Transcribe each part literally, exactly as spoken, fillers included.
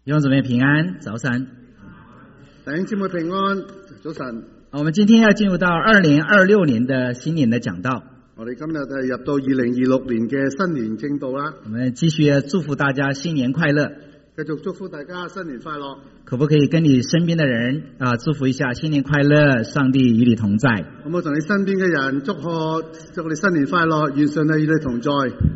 弟兄姊妹平安，早晨。 弟兄姊妹平安，早晨。 我们今天要进入到二零二六年的新年的讲道。 我哋今日係入到二零二六年嘅新年正道啦。 我們繼續祝福大家新年快樂。 繼續祝福大家新年快樂。 可不可以跟你身邊的人啊祝福一下新年快樂，上帝與你同在？ 可唔可以同你身邊嘅人祝賀，祝你新年快樂，願上帝與你同在。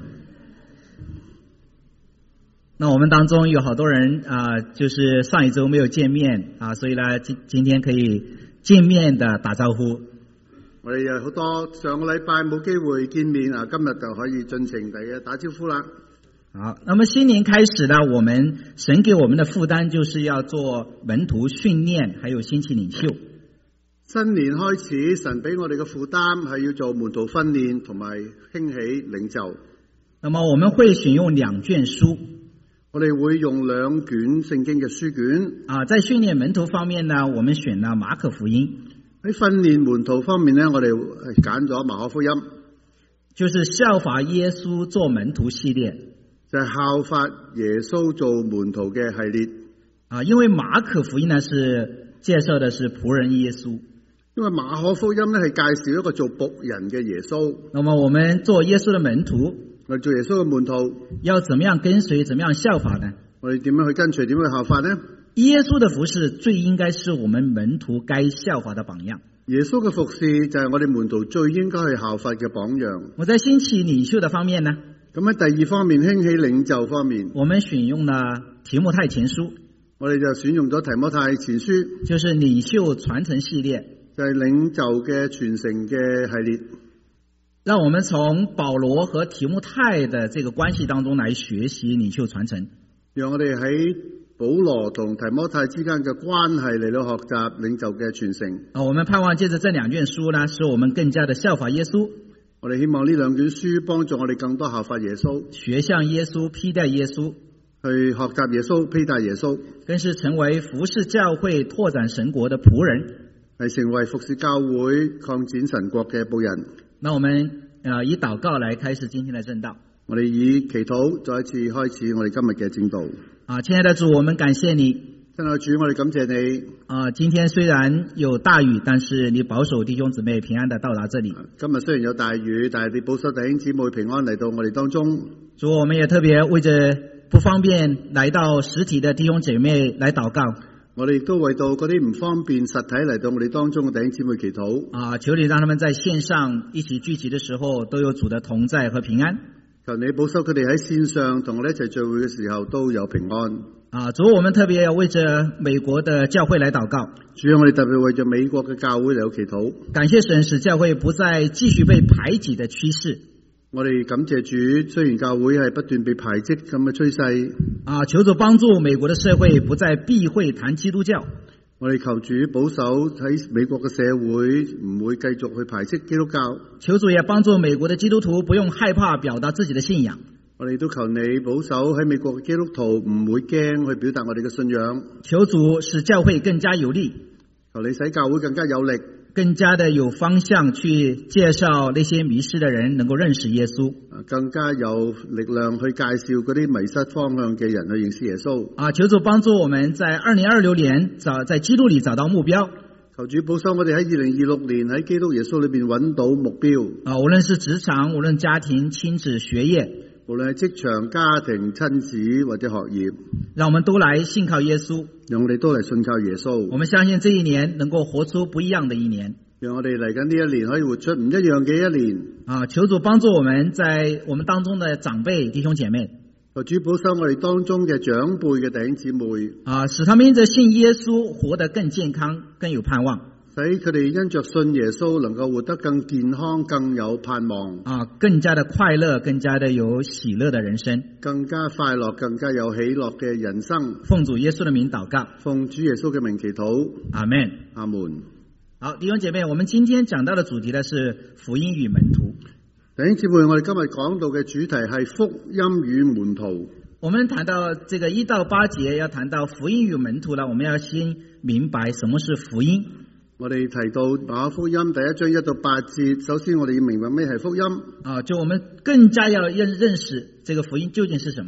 那我們當中有好多人啊，就是上一周沒有見面啊，所以呢，今今天可以見面的打招呼。 我哋有好多上個禮拜冇機會見面啊，今日就可以盡情地嘅打招呼啦。 好，那麼新年開始呢，我們神給我們的負擔就是要做門徒訓練，還有興起領袖。 新年開始，神俾我哋嘅負擔係要做門徒訓練同埋興起領袖。 那麼我們會選用兩卷書。 我哋會用兩卷聖經嘅書卷啊，在訓練門徒方面呢，我們選了馬可福音。 喺訓練門徒方面呢，我哋揀咗馬可福音， 就是效法耶穌做門徒系列， 就係效法耶穌做門徒嘅系列。 啊，因為馬可福音呢是介紹的是僕人耶穌， 因為馬可福音呢係介紹一個做僕人嘅耶穌。 那麼我們做耶穌的門徒， 我哋做耶穌嘅門徒， 要怎麼樣跟隨，怎麼樣效法呢？ 我哋點樣去跟隨，點樣去效法呢？ 耶穌的服事最應該是我們門徒該效法的榜樣。 耶穌嘅服事就係我哋門徒最應該去效法嘅榜樣。 我在興起領袖的方面呢， 咁喺第二方面，興起領袖方面， 我們選用了提摩太前書， 我哋就選用咗提摩太前書， 就是領袖傳承系列， 就係領袖嘅傳承嘅系列。 讓我們從保羅和提摩太的這個關係當中來學習領袖傳承。 讓我哋喺保羅同提摩太之間嘅關係嚟到學習領袖嘅傳承。 啊，我們盼望借着這兩卷書呢，使我們更加的效法耶穌。 我哋希望呢兩卷書幫助我哋更多效法耶穌， 學像耶穌，披戴耶穌， 去學習耶穌，披戴耶穌， 更是成為服侍教會、拓展神國的僕人， 係成為服侍教會、擴展神國嘅僕人。 那我們呃以禱告來開始今天的正道。 我哋以祈禱再一次開始我哋今日嘅正道。 啊，親愛的主，我們感謝你。 親愛的主，我哋感謝你。 啊，今天雖然有大雨，但是你保守弟兄姊妹平安的到達這裡。 今日雖然有大雨，但係你保守弟兄姊妹平安嚟到我哋當中。 主，我們也特別為着不方便來到實體的弟兄姐妹來禱告。 我哋亦都為到嗰啲唔方便實體嚟到我哋當中嘅弟兄姊妹祈禱。啊， 求你讓他們在線上一起聚集的時候，都有主的同在和平安。 求你保守佢哋喺線上同我哋一齊聚會嘅時候都有平安。 啊，主，我們特別要為着美國的教會來禱告。 主，我哋特別為着美國嘅教會嚟到祈禱。 感謝神使教會不再繼續被排擠的趨勢。 我哋感謝主，雖然教會係不斷被排擠咁嘅趨勢。 啊，求主幫助美國的社會不再避諱談基督教。 我哋求主保守喺美國嘅社會唔會繼續去排斥基督教。 求主也幫助美國的基督徒不用害怕表達自己的信仰。 我哋都求你保守喺美國嘅基督徒唔會驚去表達我哋嘅信仰。 求主使教會更加有力。 求你使教會更加有力， 更加的有方向去介紹那些迷失的人能夠認識耶穌。 更加有力量去介紹嗰啲迷失方向嘅人去認識耶穌。 啊，求主幫助我們在二零二六年找在基督裏找到目標。 求主保守我哋喺二零二六年喺基督耶穌裏邊揾到目標。啊， 無論是職場，無論家庭、親子、學業， 無論係職場、家庭、親子或者學業， 讓我們都來信靠耶穌。 讓我哋都嚟信靠耶穌。 我們相信這一年能夠活出不一樣的一年。 讓我哋嚟緊呢一年可以活出唔一樣嘅一年。 啊，求主幫助我們在我們當中的長輩弟兄姐妹。 求主保守我哋當中嘅長輩嘅弟兄姊妹。 啊，使他們因着信耶穌活得更健康、更有盼望。 使佢哋因着信耶穌能夠活得更健康、更有盼望。 啊，更加的快樂，更加的有喜樂的人生。 更加快樂，更加有喜樂嘅人生。 奉主耶穌的名禱告。 奉主耶穌嘅名祈禱。 阿們。 阿門。 好，弟兄姐妹，我們今天講到的主題呢是福音與門徒。 弟兄姊妹，我哋今日講到嘅主題係福音與門徒。 我們談到這個一到八節，要談到福音與門徒呢，我們要先明白什麼是福音。 我哋提到馬可福音第一章一到八節，首先我哋要明白咩係福音。 啊，就我們更加要認認識這個福音究竟是什麼。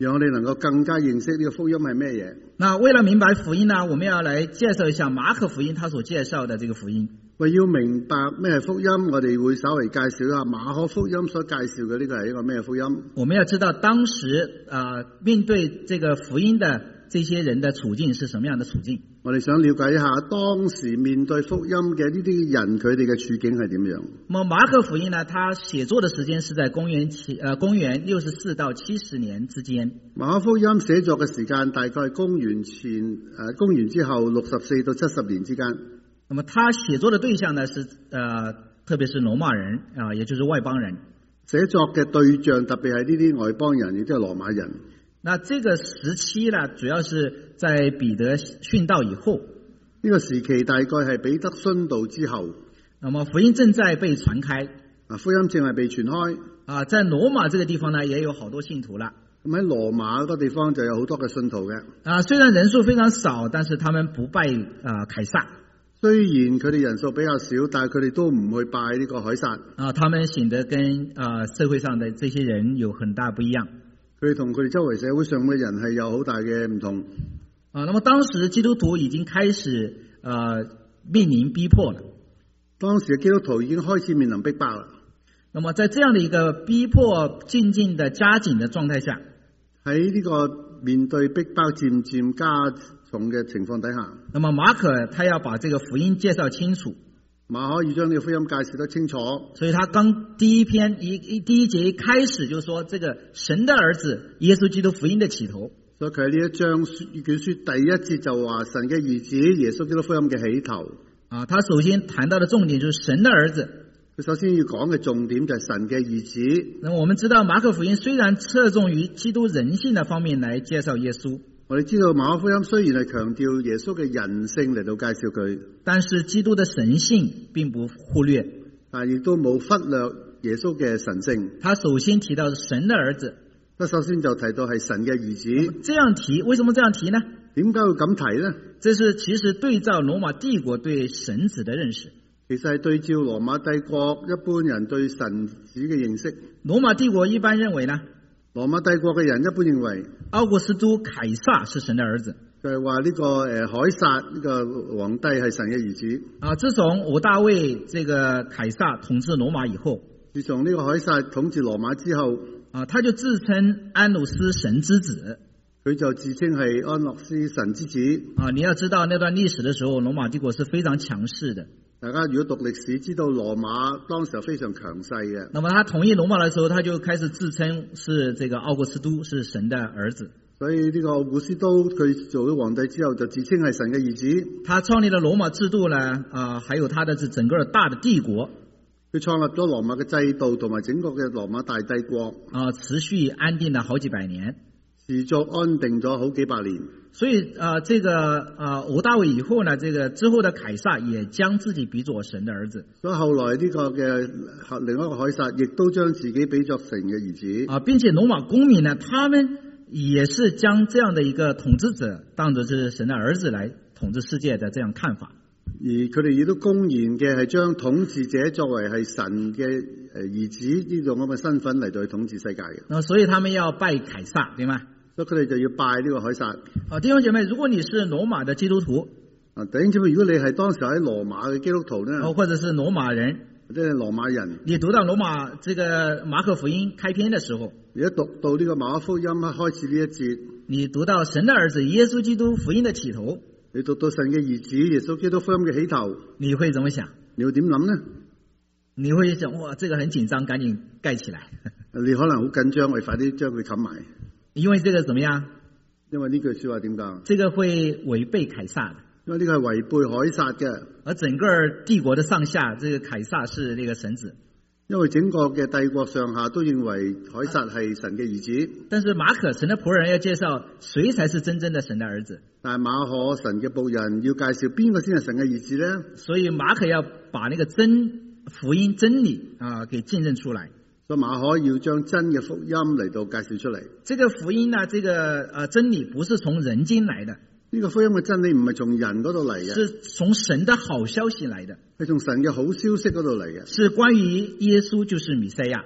讓我哋能夠更加認識呢個福音係咩嘢。 那為了明白福音呢，我們要來介紹一下馬可福音他所介紹的這個福音。 為要明白咩係福音，我哋會稍微介紹一下馬可福音所介紹嘅呢個係一個咩福音。 我們要知道當時啊、呃、面對這個福音的這些人的處境是什麼樣的處境。 我哋想了解一下當時面對福音嘅呢啲人，佢哋嘅處境係點樣。 那麼馬可福音呢，他寫作的時間是在公元七呃公元六十四到七十年之間。 馬可福音寫作嘅時間大概係公元前誒、呃、公元之後六十四到七十年之間。 那麼他寫作的對象呢是呃特別是羅馬人啊、呃，也就是外邦人。 寫作嘅對象特別係呢啲外邦人，亦都係羅馬人。 那這個時期呢，主要是在彼得殉道以後。 呢個時期大概係彼得殉道之後。 那麼福音正在被傳開。 啊，福音正係被傳開。 啊，在羅馬這個地方呢，也有好多信徒啦。 咁喺羅馬嗰個地方就有好多嘅信徒嘅。 啊，雖然人數非常少，但是他們不拜啊凱撒。 雖然佢哋人數比較少，但係佢哋都唔去拜呢個凱撒。 啊，他們顯得跟啊社會上的這些人有很大不一樣。 佢哋同佢哋周圍社會上嘅人係有好大嘅唔同。 啊，那麼當時基督徒已經開始呃面臨逼迫了。 當時嘅基督徒已經開始面臨逼迫啦。 那麼在這樣的一個逼迫漸漸的加緊的狀態下， 喺呢個面對逼迫漸漸加重嘅情況底下， 那麼馬可他要把這個福音介紹清楚。 馬可要將呢個福音介紹得清楚， 所以他剛第一篇一一第一節一開始就說這個神的兒子耶穌基督福音的起頭。 所以佢喺呢一章卷書第一節就話神嘅兒子耶穌基督福音嘅起頭。 啊，他首先談到的重點就是神的兒子。 佢首先要講嘅重點就係神嘅兒子。 那麼我們知道馬可福音雖然側重於基督人性的方面來介紹耶穌。 我哋知道馬可福音雖然係強調耶穌嘅人性嚟到介紹佢， 但是基督的神性並不忽略， 但亦都冇忽略耶穌嘅神性。 他首先提到神的兒子， 他首先就提到係神嘅兒子。 這樣提，為什麼這樣提呢？ 點解要咁提呢？ 這是其實對照羅馬帝國對神子的認識。 其實係對照羅馬帝國一般人對神子嘅認識。 羅馬帝國一般認為呢？ 羅馬帝國嘅人一般認為奧古斯都凱撒是神的兒子， 就係話呢個誒凱撒呢個皇帝係神嘅兒子。 啊，自從我大衛這個凱撒統治羅馬以後， 自從呢個凱撒統治羅馬之後， 啊，他就自稱安努斯神之子， 佢就自稱係安樂斯神之子。 啊，你要知道那段歷史的時候，羅馬帝國是非常強勢的。 大家如果讀歷史，知道羅馬當時非常強勢嘅。 那麼他統一羅馬的時候，他就開始自稱是這個奧古斯都是神的兒子。 所以呢個奧古斯都佢做咗皇帝之後，就自稱係神嘅兒子。 他創立了羅馬制度呢，啊、呃，還有他的這整個大的帝國。 佢創立咗羅馬嘅制度同埋整個嘅羅馬大帝國。 啊、呃，持續安定了好幾百年， 持續安定咗好幾百年。 所以啊、呃，這個啊，歐、呃、大衛以後呢，這個之後的凱撒也將自己比作神的兒子。 所以後來呢個嘅另一個凱撒，亦都將自己比作神嘅兒子。 啊，並且羅馬公民呢，他們也是將這樣的一個統治者當作是神的兒子來統治世界的這樣看法。 而佢哋亦都公然嘅係將統治者作為係神嘅誒兒子呢種咁嘅身份嚟到去統治世界嘅。 那所以他們要拜凱撒，對嗎？ 所以佢哋就要拜呢個凱撒。 啊，弟兄姐妹，如果你是羅馬的基督徒， 啊，弟兄姐妹，如果你係當時喺羅馬嘅基督徒呢， 或者是羅馬人， 或者係羅馬人， 你讀到羅馬這個馬可福音開篇的時候， 而家讀到呢個馬可福音開始呢一節， 你讀到神的兒子耶穌基督福音的起頭， 你讀到神嘅兒子耶穌基督福音嘅起頭， 你會怎麼想？ 你會點諗呢？ 你會想，哇，這個很緊張，趕緊蓋起來。 你可能好緊張，我快啲將佢冚埋。 因為這個怎麼樣？ 因為呢句說話點講？ 這個會違背凱撒的。 因為呢個係違背凱撒嘅。 而整個帝國的上下，這個凱撒是那個神子。 因為整個嘅帝國上下都認為凱撒係神嘅兒子。 但是馬可神的僕人要介紹誰才是真正的神的兒子。 但係馬可神嘅僕人要介紹邊個先係神嘅兒子呢？ 所以馬可要把那個真福音真理啊給見證出來。 所以馬可要將真嘅福音嚟到介紹出嚟。 這個福音呢，這個呃真理不是從人間來的。 呢個福音嘅真理唔係從人嗰度嚟嘅， 是從神的好消息來的， 係從神嘅好消息嗰度嚟嘅， 是關於耶穌就是彌賽亞，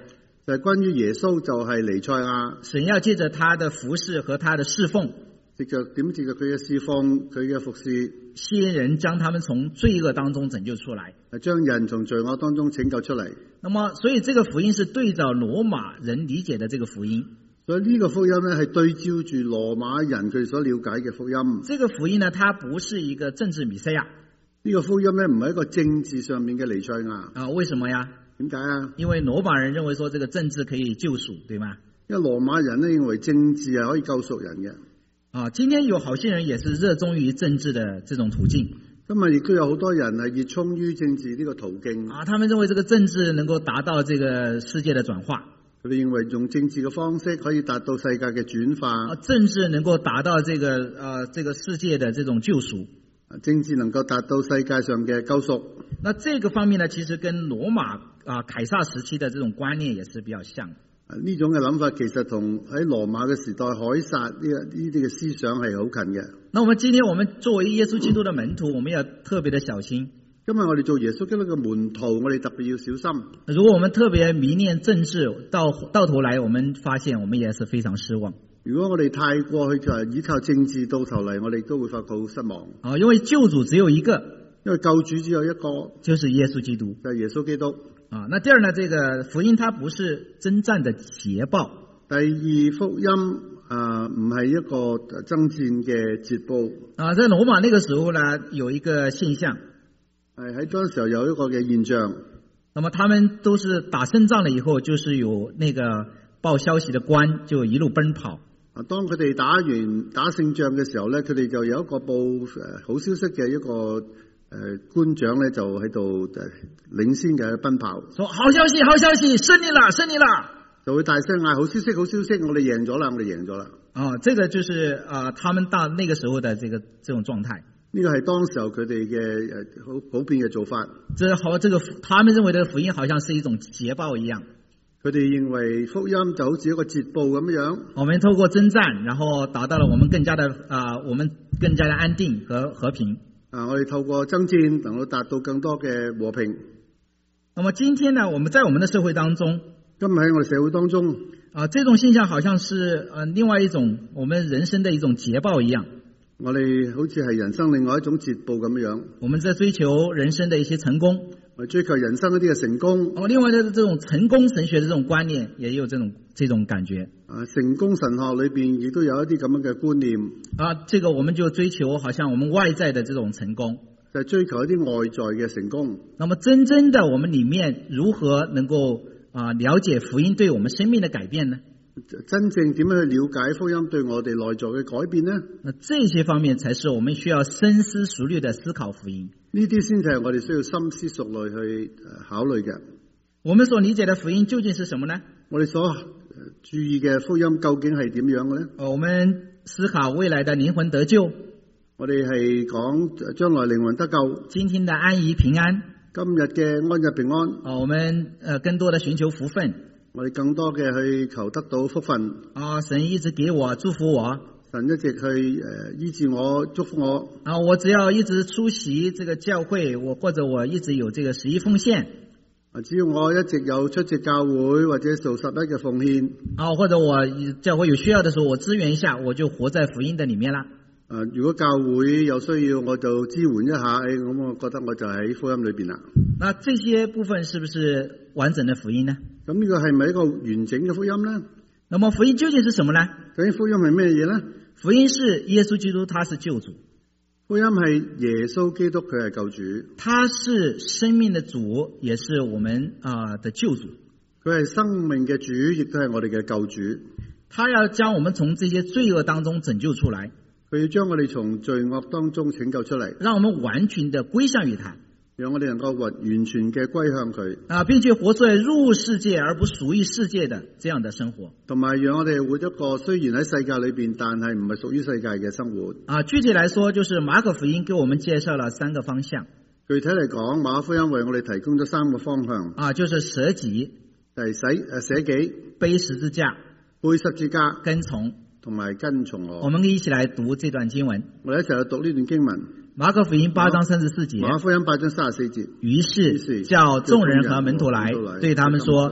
就係關於耶穌就係彌賽亞， 神要借着他的服侍和他的侍奉， 藉着點藉着佢嘅侍奉，佢嘅服侍， 先人將他們從罪惡當中拯救出來， 係將人從罪惡當中拯救出嚟。 那麼所以這個福音是對照羅馬人理解的這個福音， 所以呢個福音咧係對照住羅馬人佢所了解嘅福音。 這個福音呢，它不是一個政治彌賽亞。 呢個福音咧唔係一個政治上面嘅彌賽亞。 啊，為什麼呀？ 點解啊？ 因為羅馬人認為說這個政治可以救贖，對嗎？ 因為羅馬人咧認為政治係可以救贖人嘅。 啊，今天有好些人也是熱衷於政治的這種途徑。 今日亦都有好多人係熱衷於政治呢個途徑。 啊，他們認為這個政治能夠達到這個世界的轉化。 佢哋認為用政治嘅方式可以達到世界嘅轉化。 啊，政治能夠達到這個呃這個世界的這種救贖。 政治能夠達到世界上嘅救贖。 那這個方面呢，其實跟羅馬啊凱撒時期的這種觀念也是比較像。 呢種嘅諗法其實同喺羅馬嘅時代凱撒呢呢啲嘅思想係好近嘅。 那我們今天我們作為耶穌基督的門徒，我們要特別的小心。 今日我哋做耶穌基督嘅門徒，我哋特別要小心。 如果我們特別迷戀政治，到到頭來我們發現我們也是非常失望。 如果我哋太過去就依靠政治，到頭嚟我哋都會發覺好失望。 啊，因為救主只有一個， 因為救主只有一個， 就是耶穌基督， 就係耶穌基督。 啊，那第二呢，這個福音它不是征戰的捷報。 第二福音啊，唔係一個爭戰嘅捷報。 啊，在羅馬那個時候呢，有一個現象， 係喺當時候有一個嘅現象。 那麼他們都是打勝仗了以後，就是有那個報消息的官就一路奔跑。 啊，當佢哋打完打勝仗嘅時候咧，佢哋就有一個報誒好消息嘅一個。誒、呃，官長咧就喺度誒領先嘅奔跑， 說好消息，好消息，勝利啦，勝利啦， 就會大聲嗌好消息，好消息，我哋贏咗啦，我哋贏咗啦。 哦，這個就是啊、呃，他們到那個時候的這個這種狀態。 呢個係當時候佢哋嘅誒好普遍嘅做法。 這好，這個他們認為的福音好像是一種捷報一樣。 佢哋認為福音就好似一個捷報咁樣。 我們透過征戰，然後達到了我們更加的啊、呃，我們更加的安定和和平。 啊！我哋透過爭戰，能夠達到更多嘅和平。 那麼今天呢，我們在我們的社會當中， 今日喺我哋社會當中， 啊，這種現象好像是呃另外一種我們人生的一種捷報一樣。 我哋好似係人生另外一種捷報咁樣。 我們在追求人生的一些成功， 我追求人生一啲嘅成功。 哦，另外的這種成功神學的這種觀念，也有這種這種感覺。 啊，成功神學裏邊亦都有一啲咁樣嘅觀念。 啊，這個我們就追求好像我們外在的這種成功， 就係追求一啲外在嘅成功。 那麼真正的我們裏面如何能夠啊了解福音對我們生命的改變呢？ 真正點樣去了解福音對我哋內在嘅改變呢？ 那這些方面才是我們需要深思熟慮的思考福音。 呢啲先至係我哋需要深思熟慮去考慮嘅。 我們所理解的福音究竟是什麼呢？ 我哋所注意嘅福音究竟係點樣嘅呢？ 我們思考未來的靈魂得救， 我哋係講將來靈魂得救， 今天的安逸平安， 今日嘅安逸平安。 我們呃更多的尋求福分， 我哋更多嘅去求得到福分。 啊，神一直給我祝福我， 神一直去誒醫治我、祝福我。 啊，我只要一直出席這個教會，我或者我一直有這個十一奉獻。 啊，只要我一直有出席教會或者做十一嘅奉獻。 啊，或者我教會有需要的時候，我支援一下，我就活在福音的裏面啦。 啊，如果教會有需要，我就支援一下，誒，咁我覺得我就喺福音裏邊啦。 那這些部分是不是完整的福音呢？ 咁呢個係咪一個完整嘅福音呢？ 那麼福音究竟是什麼呢？ 究竟福音係咩嘢呢？ 福音是耶穌基督，他是救主。 福音係耶穌基督，佢係救主。 他是生命的主，也是我們啊、呃、的救主。 佢係生命嘅主，亦都係我哋嘅救主。 他要將我們從這些罪惡當中拯救出來。 佢要將我哋從罪惡當中拯救出嚟， 讓我們完全的歸向於他， 讓我哋能夠完全嘅歸向佢啊，並且活出來入世界而不屬於世界的這樣的生活， 同埋讓我哋活一個雖然喺世界裏邊，但係唔係屬於世界嘅生活。啊， 具體來說，就是馬可福音給我們介紹了三個方向。 具體嚟講，馬可福音為我哋提供咗三個方向。啊， 就是捨己， 係使誒捨己， 背十字架， 背十字架， 跟從。 同埋跟從我， 我們可以一起來讀這段經文。 我哋一齊去讀呢段經文。 馬可福音八章三十四節。 馬可福音八章三十四節。 於是叫眾人和門徒來，對他們說：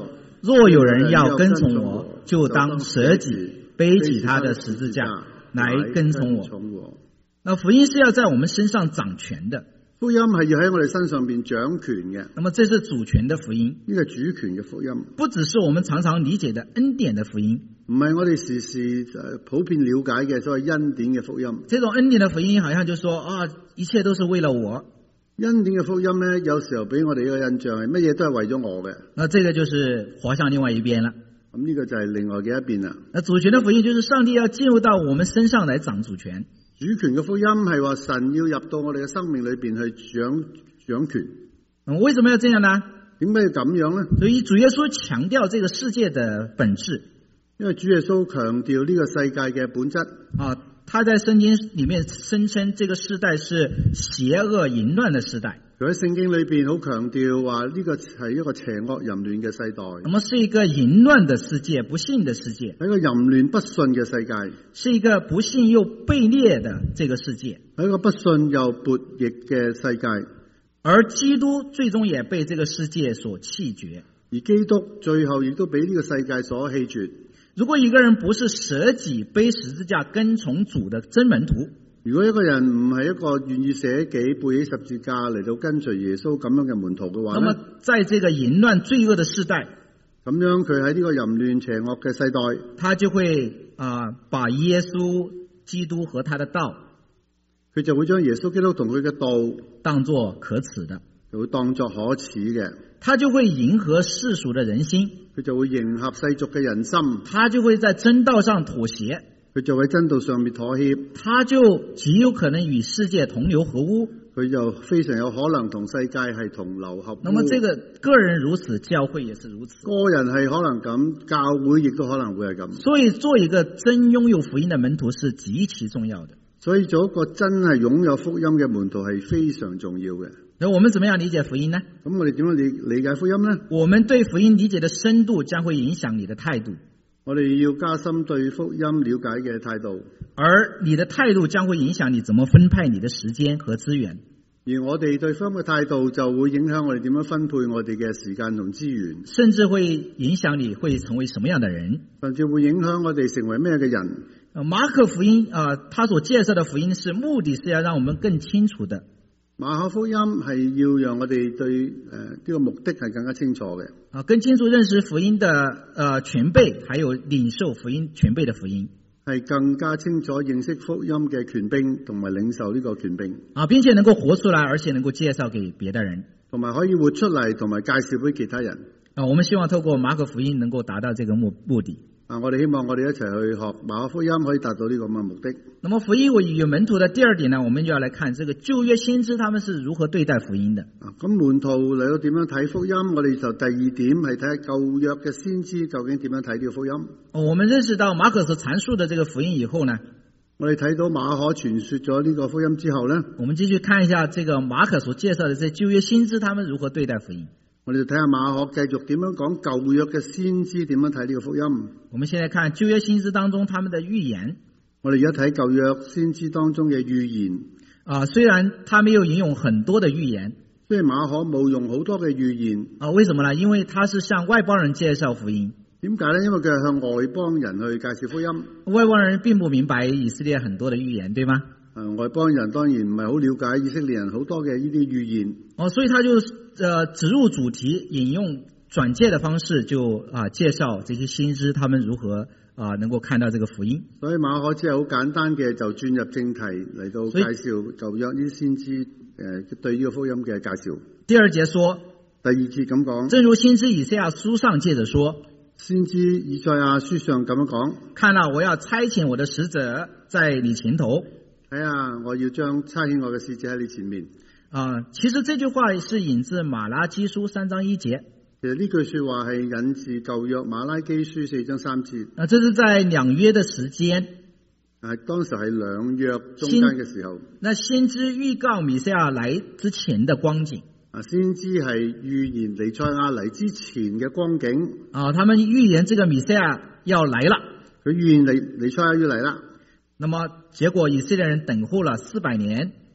若有人要跟從我，就當捨己，背起他的十字架來跟從我。那福音是要在我們身上掌權的， 福音係要喺我哋身上邊掌權嘅。 那麼這是主權的福音， 呢個主權嘅福音， 不只是我們常常理解的恩典的福音， 唔係我哋時時普遍了解嘅所謂恩典嘅福音。 這種恩典的福音好像就說啊，一切都是為了我。 恩典嘅福音呢，有時候俾我哋一個印象係乜嘢都係為咗我嘅。 那這個就是滑向另外一邊了。 咁呢個就係另外嘅一邊啦。 那主權的福音就是上帝要進入到我們身上來掌主權。 主權嘅福音係話神要入到我哋嘅生命裏邊去掌掌權。 嗯，為什麼要這樣呢？ 點解要咁樣呢？ 所以主耶穌強調這個世界的本質， 因為主耶穌強調呢個世界嘅本質啊，他在聖經裏面聲稱這個世代是邪惡淫亂的世代。 佢喺聖經裏邊好強調話呢個係一個邪惡淫亂嘅世代。 那麼是一個淫亂的世界，不信的世界， 係一個淫亂不信嘅世界， 是一個不信又悖逆的這個世界， 係一個不信又悖逆嘅世界。 而基督最終也被這個世界所棄絕， 而基督最後亦都俾呢個世界所棄絕。 如果一個人不是捨己背十字架跟從主的真門徒， 如果一個人唔係一個願意捨己背起十字架嚟到跟隨耶穌咁樣嘅門徒嘅話， 那麼在這個淫亂罪惡的世代， 咁樣佢喺呢個淫亂邪惡嘅世代， 他就會啊、呃、把耶穌基督和他的道， 佢就會將耶穌基督同佢嘅道當作可恥的， 就會當作可恥嘅。 他就會迎合世俗的人心， 佢就會迎合世俗嘅人心， 他就會在真道上妥協， 佢就喺真道上面妥協， 他就極有可能與世界同流合污， 佢就非常有可能同世界係同流合污。 那麼這個個人如此，教會也是如此。 個人係可能咁，教會亦都可能會係咁。 所以做一個真擁有福音的門徒是極其重要的。 所以做一個真係擁有福音嘅門徒係非常重要嘅。 那我們怎麼樣理解福音呢？ 咁我哋點樣理理解福音呢？ 我們對福音理解的深度將會影響你的態度。 我哋要加深對福音了解嘅態度， 而你的態度將會影響你怎麼分配你的時間和資源。 而我哋對福音嘅態度就會影響我哋點樣分配我哋嘅時間同資源， 甚至會影響你會成為什麼樣的人， 甚至會影響我哋成為咩嘅人。 馬可福音啊、呃，他所介紹的福音是目的是要讓我們更清楚的。 馬可福音係要讓我哋對誒呢個目的係更加清楚嘅， 啊，更清楚認識福音的呃全備，還有領受福音全備的福音， 係更加清楚認識福音嘅權柄同埋領受呢個權柄， 啊，並且能夠活出來，而且能夠介紹給別的人， 同埋可以活出嚟，同埋介紹俾其他人。 啊，我們希望透過馬可福音能夠達到這個目目的。 啊！我哋希望我哋一齊去學馬可福音，可以達到呢個咁嘅目的。 那麼福音與門徒的第二點呢，我們就要來看這個舊約先知他們是如何對待福音的。 啊，咁門徒嚟到點樣睇福音？我哋就第二點係睇下舊約嘅先知究竟點樣睇呢個福音。 我們認識到馬可所闡述的這個福音以後呢， 我哋睇到馬可傳說咗呢個福音之後呢， 我們繼續看一下這個馬可所介紹的這舊約先知他們如何對待福音。 我哋就睇下馬可繼續點樣講舊約嘅先知點樣睇呢個福音。 我們現在看舊約先知當中他們的預言。 我哋而家睇舊約先知當中嘅預言。 啊，雖然他沒有引用很多的預言， 所以馬可冇用好多嘅預言。 啊，為什麼呢？因為他是向外邦人介紹福音。 點解呢？因為佢係向外邦人去介紹福音。 外邦人並不明白以色列很多的預言，對嗎？ 呃、外邦人當然唔係好了解以色列人好多嘅呢啲預言。 哦，所以他就呃直入主題，引用轉介的方式就啊、呃、介紹這些先知他們如何啊、呃、能夠看到這個福音。 所以馬可只係好簡單嘅就轉入正題嚟到介紹舊約呢啲先知誒、呃、對呢個福音嘅介紹。 第二節說， 第二節咁講， 正如先知以賽亞書上借着說， 先知以賽亞書上咁樣講， 看哪，我要差遣我的使者在你前頭。 睇下，我要將差遣我嘅使者喺你前面。 啊，其實這句話是引自馬拉基書三章一節。 其實呢句說話係引自舊約馬拉基書四章三節。 啊，這是在兩約的時間。 啊，當時係兩約中間嘅時候。 那先知預告彌賽亞來之前的光景。 啊，先知係預言彌賽亞嚟之前嘅光景。 啊，他們預言這個彌賽亞要來了。 佢預言彌彌賽亞要嚟啦。 那麼結果以色列人等候了四百年，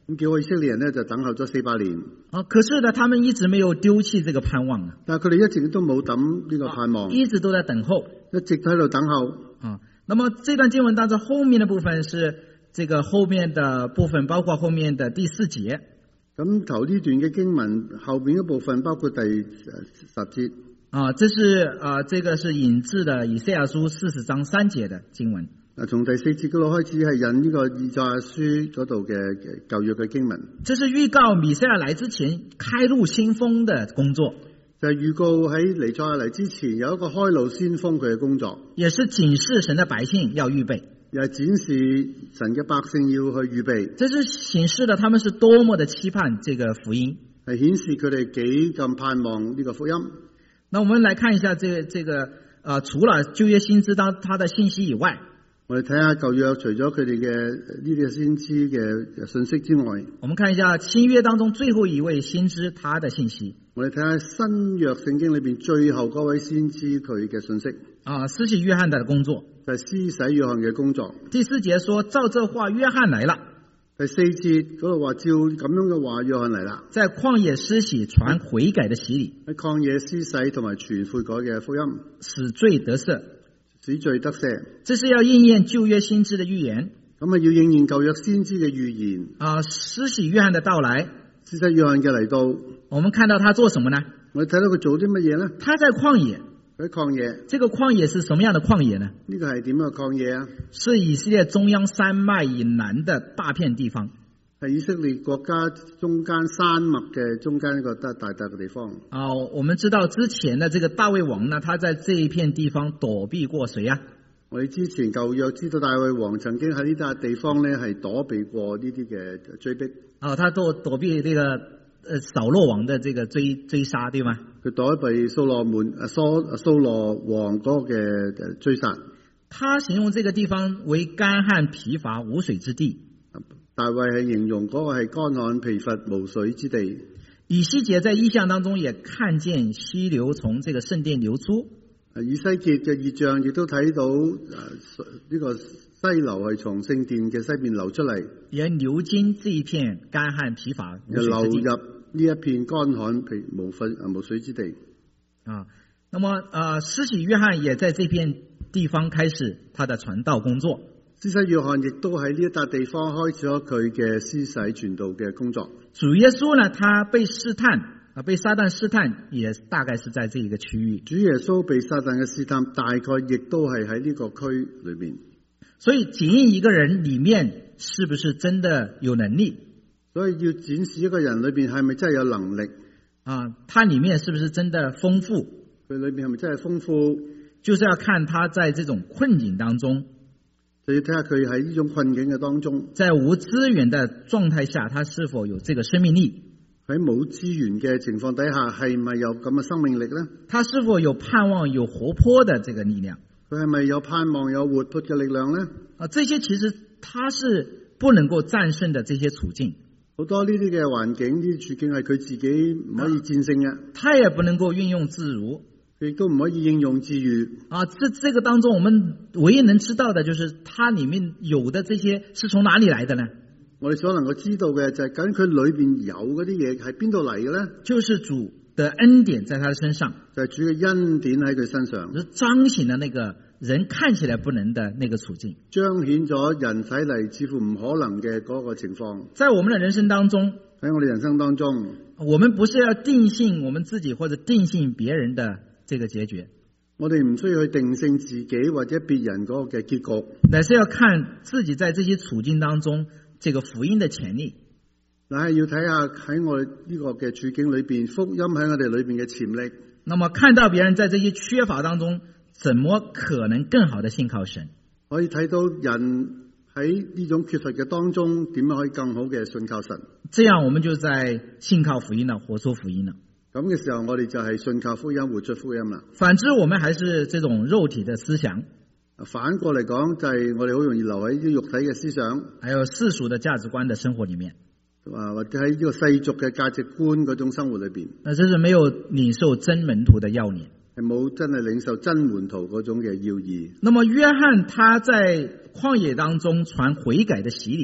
咁叫以色列人呢就等候咗四百年。 啊，可是呢，他們一直沒有丟棄這個盼望啊。 但係佢哋一直都冇抌呢個盼望， 一直都在等候， 一直喺度等候。 啊，那麼這段經文當中後面的部分是這個後面的部分，包括後面的第四節。 咁頭呢段嘅經文後邊嘅部分包括第十節。啊， 這是啊，這個是引自的以賽亞書四十章三節的經文。 嗱，從第四節嗰度開始係引呢個以賽亞書嗰度嘅舊約嘅經文。 這是預告彌賽亞來之前開路先鋒的工作， 就係預告喺彌賽亞嚟之前有一個開路先鋒佢嘅工作， 也是警示神的百姓要預備， 又係展示神嘅百姓要去預備。 這是顯示了他們是多麼的期盼這個福音， 係顯示佢哋幾咁盼望呢個福音。 那我們來看一下這個、這個呃，除了舊約先知當他的信息以外， 我哋睇下舊約除咗佢哋嘅呢啲先知嘅信息之外， 我們看一下新約當中最後一位先知他的信息。 我哋睇下新約聖經裏邊最後嗰位先知佢嘅信息。 啊，施洗約翰的工作， 就係施洗約翰嘅工作。 第四節說照這話約翰來了。 第四節嗰度話照咁樣嘅話約翰嚟啦， 在曠野施洗傳悔改的洗禮， 喺曠野施洗同埋傳悔改嘅福音， 使罪得赦， 使罪得赦。 這是要應驗舊約先知的預言。 咁啊要應驗舊約先知嘅預言。 啊，施洗約翰的到來， 施洗約翰嘅嚟到， 我們看到他做什麼呢？ 我哋睇到佢做啲乜嘢呢？ 他在曠野。 喺曠野， 這個曠野是什麼樣的曠野呢？ 呢個係點樣嘅曠野啊？ 是以色列中央山脈以南的大片地方， 係以色列國家中間山脈嘅中間一個大大嘅地方。 啊，我們知道之前的這個大衛王呢，他在這一片地方躲避過誰啊？ 我哋之前舊約知道大衛王曾經喺呢笪地方咧係躲避過呢啲嘅追逼。啊， 他躲躲避這個呃掃羅王的這個追追殺，對嗎？ 佢躲避掃羅門啊掃掃羅王嗰個嘅追殺。 他形容這個地方為乾旱疲乏無水之地。 大衛係形容嗰個係乾旱疲乏無水之地。 以西結在異象當中也看見溪流從這個聖殿流出。 以西結嘅異象亦都睇到誒呢個溪流係從聖殿嘅西邊流出嚟， 也流經這一片乾旱疲乏無水之地， 流入呢一片乾旱疲無分無水之地。 啊，那麼啊，施洗約翰也在這片地方開始他的傳道工作。 施洗約翰亦都喺呢一笪地方開始咗佢嘅施洗傳道嘅工作。 主耶穌呢，他被試探啊，被撒旦試探，也大概是在這一個區域。 主耶穌被撒旦嘅試探，大概亦都係喺呢個區裏面。 所以檢驗一個人裏面是不是真的有能力， 所以要展示一個人裏邊係咪真係有能力啊？他裏面是不是真的豐富？ 佢裏面係咪真係豐富？ 就是要看他在這種困境當中， 就要睇下佢喺呢種困境嘅當中， 在無資源的狀態下，他是否有這個生命力？ 喺冇資源嘅情況底下，係咪有咁嘅生命力呢？ 他是否有盼望、有活潑的這個力量？ 佢係咪有盼望、有活潑嘅力量呢？ 啊，這些其實他是不能夠戰勝的這些處境。 好多呢啲嘅環境、呢啲處境係佢自己唔可以戰勝嘅， 他也不能夠運用自如， 佢亦都唔可以應用自如。 啊，這這個當中，我們唯一能知道的就是它裏面有的這些是從哪裏來的呢？ 我哋所能夠知道嘅就係究竟佢裏邊有嗰啲嘢係邊度嚟嘅咧？ 就是主的恩典在他的身上， 就係主嘅恩典喺佢身上， 就彰顯了那個人看起來不能的那個處境， 彰顯咗人睇嚟似乎唔可能嘅嗰個情況。 在我們的人生當中， 喺我哋人生當中， 我們不是要定性我們自己或者定性別人的這個結局， 我哋唔需要去定性自己或者別人嗰個嘅結局， 乃是要看自己在這些處境當中這個福音的潛力。 但係要睇下喺我哋呢個嘅處境裏邊，福音喺我哋裏邊嘅潛力。 那麼看到別人在這些缺乏當中，怎麼可能更好的信靠神？ 可以睇到人喺呢種缺乏嘅當中，點樣可以更好嘅信靠神？ 這樣我們就在信靠福音了，活出福音了。 咁嘅時候，我哋就係信靠福音，活出福音啦。 反之，我們還是這種肉體的思想。 反過嚟講，就係我哋好容易留喺啲肉體嘅思想， 還有世俗的價值觀的生活裏面， 啊，或者喺呢個世俗嘅價值觀嗰種生活裏邊。 那這是沒有領受真門徒的要領， 係冇真係領受真門徒嗰種嘅要義。 那麼約翰他在曠野當中傳悔改的洗禮，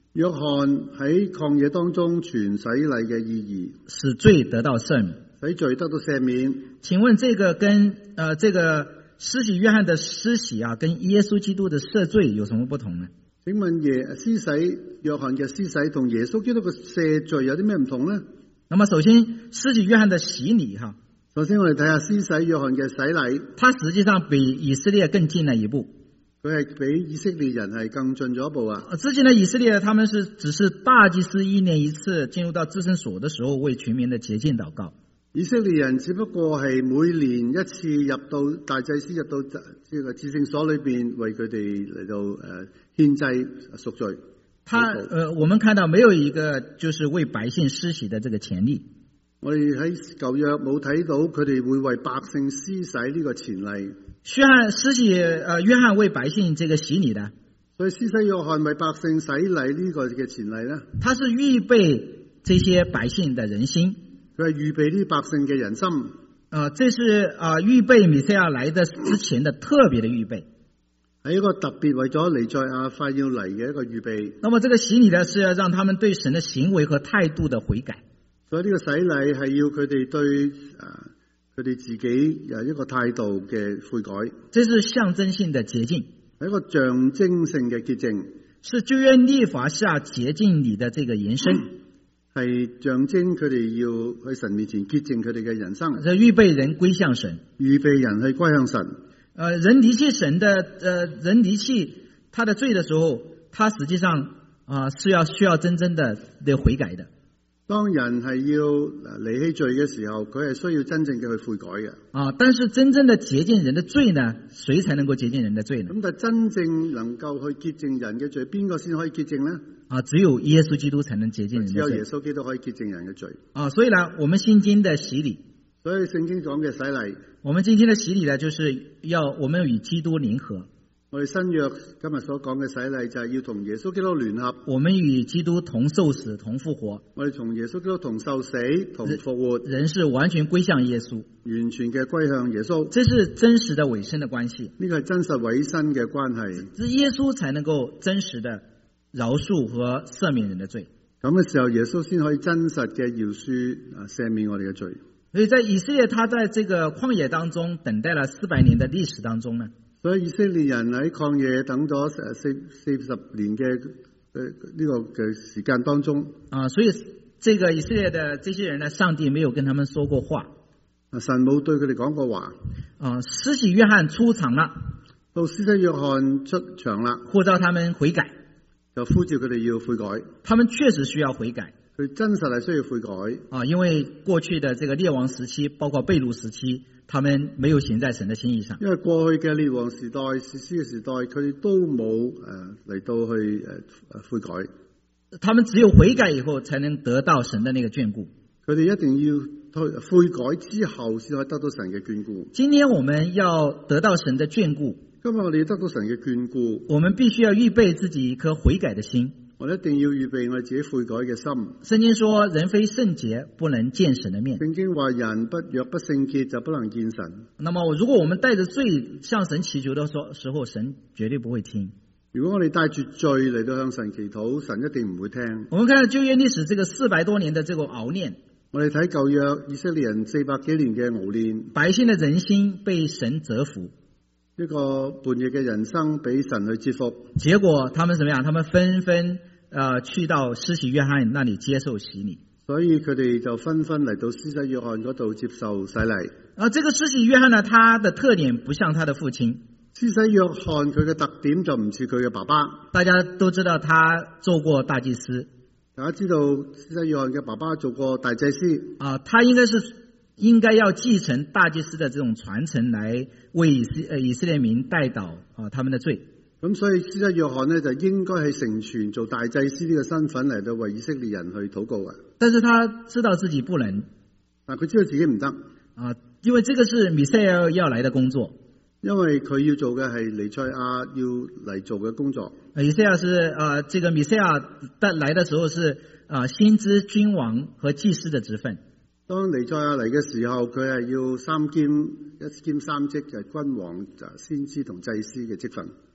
約翰喺曠野當中傳洗禮嘅意義， 使罪得到赦免。 使罪得到赦免。 請問這個跟呃這個施洗約翰的施洗啊，跟耶穌基督的赦罪有什麼不同呢？ 請問耶施洗約翰嘅施洗同耶穌基督嘅赦罪有啲咩唔同呢？ 那麼首先施洗約翰的洗禮哈， 首先我哋睇下施洗約翰嘅洗禮， 他實際上比以色列更進了一步。 佢係比以色列人係更進咗一步啊！ 之前的以色列他們是只是大祭司一年一次進入到至聖所的時候為全民的潔淨禱告。 以色列人只不過係每年一次入到大祭司入到呢個至聖所裏邊為佢哋嚟到誒獻祭贖罪。 他呃，我們看到沒有一個就是為百姓施洗的這個前例。 我哋喺舊約冇睇到佢哋會為百姓施洗呢個前例。 約翰施洗，呃，約翰為百姓這個洗禮的， 所以施洗約翰為百姓洗禮呢個嘅前例呢， 他是預備這些百姓的人心， 佢係預備呢百姓嘅人心。 啊、呃，這是啊、呃、預備彌賽亞來的之前的特別的預備， 係一個特別為咗彌賽亞快要嚟嘅一個預備。 那麼這個洗禮呢，是要讓他們對神的行為和態度的悔改。 所以呢個洗禮係要佢哋對啊。佢哋自己有一個態度嘅悔改， 這是象徵性的潔淨， 係一個象徵性嘅潔淨， 是舊約律法下潔淨禮的這個延伸， 係象徵佢哋要喺神面前潔淨佢哋嘅人生， 就預備人歸向神， 預備人去歸向神。 呃，人離棄神的，呃，人離棄他的罪的時候，他實際上啊、呃、是要需要真正的的悔改的。 當人係要離棄罪嘅時候，佢係需要真正嘅去悔改嘅。 啊，但是真正的潔淨人的罪呢？誰才能夠潔淨人的罪呢？ 咁但係真正能夠去潔淨人嘅罪，邊個先可以潔淨呢？ 啊，只有耶穌基督才能潔淨人的罪。 只有耶穌基督可以潔淨人嘅罪。 啊，所以呢，我們信經的洗禮， 所以聖經講嘅洗禮， 我們今天的洗禮呢，就是要我們與基督聯合。 我哋新約今日所講嘅洗禮就係要同耶穌基督聯合， 我們與基督同受死同復活。 我哋同耶穌基督同受死同復活， 人是完全歸向耶穌， 完全嘅歸向耶穌。 這是真實的委身的關係， 呢個係真實委身嘅關係。 是耶穌才能夠真實的饒恕和赦免人的罪。 咁嘅時候，耶穌先可以真實嘅饒恕啊赦免我哋嘅罪。 所以在以色列，他在這個曠野當中等待了四百年的歷史當中呢。 所以以色列人喺曠野等咗四四十年嘅誒呢個嘅時間當中， 啊，所以這個以色列的這些人呢，上帝沒有跟他們說過話， 神冇對佢哋講過話。 啊，施洗約翰出場了， 到施洗約翰出場啦， 呼召他們悔改， 就呼召佢哋要悔改。 他們確實需要悔改， 佢真實係需要悔改啊，因為過去的這個列王時期，包括被擄時期，他們沒有行在神的心意上。 因為過去嘅列王時代、士師嘅時代，佢哋都冇誒嚟到去誒誒悔改。 他們只有悔改以後，才能得到神的那個眷顧。 佢哋一定要悔改之後，先可以得到神嘅眷顧。 今天我們要得到神的眷顧， 今日我哋要得到神嘅眷顧， 我們必須要預備自己一顆悔改的心。 我哋一定要預備我哋自己悔改嘅心。 聖經說，人非聖潔，不能見神的面。 聖經話，人不若不聖潔，就不能見神。 那麼，如果我們帶着罪向神祈求的時候，神絕對不會聽。 如果我哋帶住罪嚟到向神祈禱，神一定唔會聽。 我們看到舊約歷史這個四百多年的這個熬煉， 我哋睇舊約以色列人四百幾年嘅熬煉， 百姓的人心被神折服， 一個叛逆嘅人生俾神去折服， 結果他們怎麼樣？他們紛紛呃去到施洗約翰那裡接受洗禮， 所以佢哋就紛紛嚟到施洗約翰嗰度接受洗禮。 啊，這個施洗約翰呢，他的特點不像他的父親。 施洗約翰佢嘅特點就唔似佢嘅爸爸。 大家都知道他做過大祭司， 大家知道施洗約翰嘅爸爸做過大祭司啊，他應該是應該要繼承大祭司的這種傳承，來為以色以色列民代禱啊他們的罪。 咁所以施洗約翰呢，就應該係成全做大祭司呢個身份嚟到為以色列人去禱告嘅。 但是他知道自己不能， 但佢知道自己唔得啊，因為這個是彌賽亞要來的工作。 因為佢要做嘅係彌賽亞要嚟做嘅工作。 彌賽亞是啊，這個彌賽亞的來的時候是啊，先知、君王和祭司的職分。 當彌賽亞嚟嘅時候，佢係要三兼一兼三職嘅君王、先知同祭司嘅職分。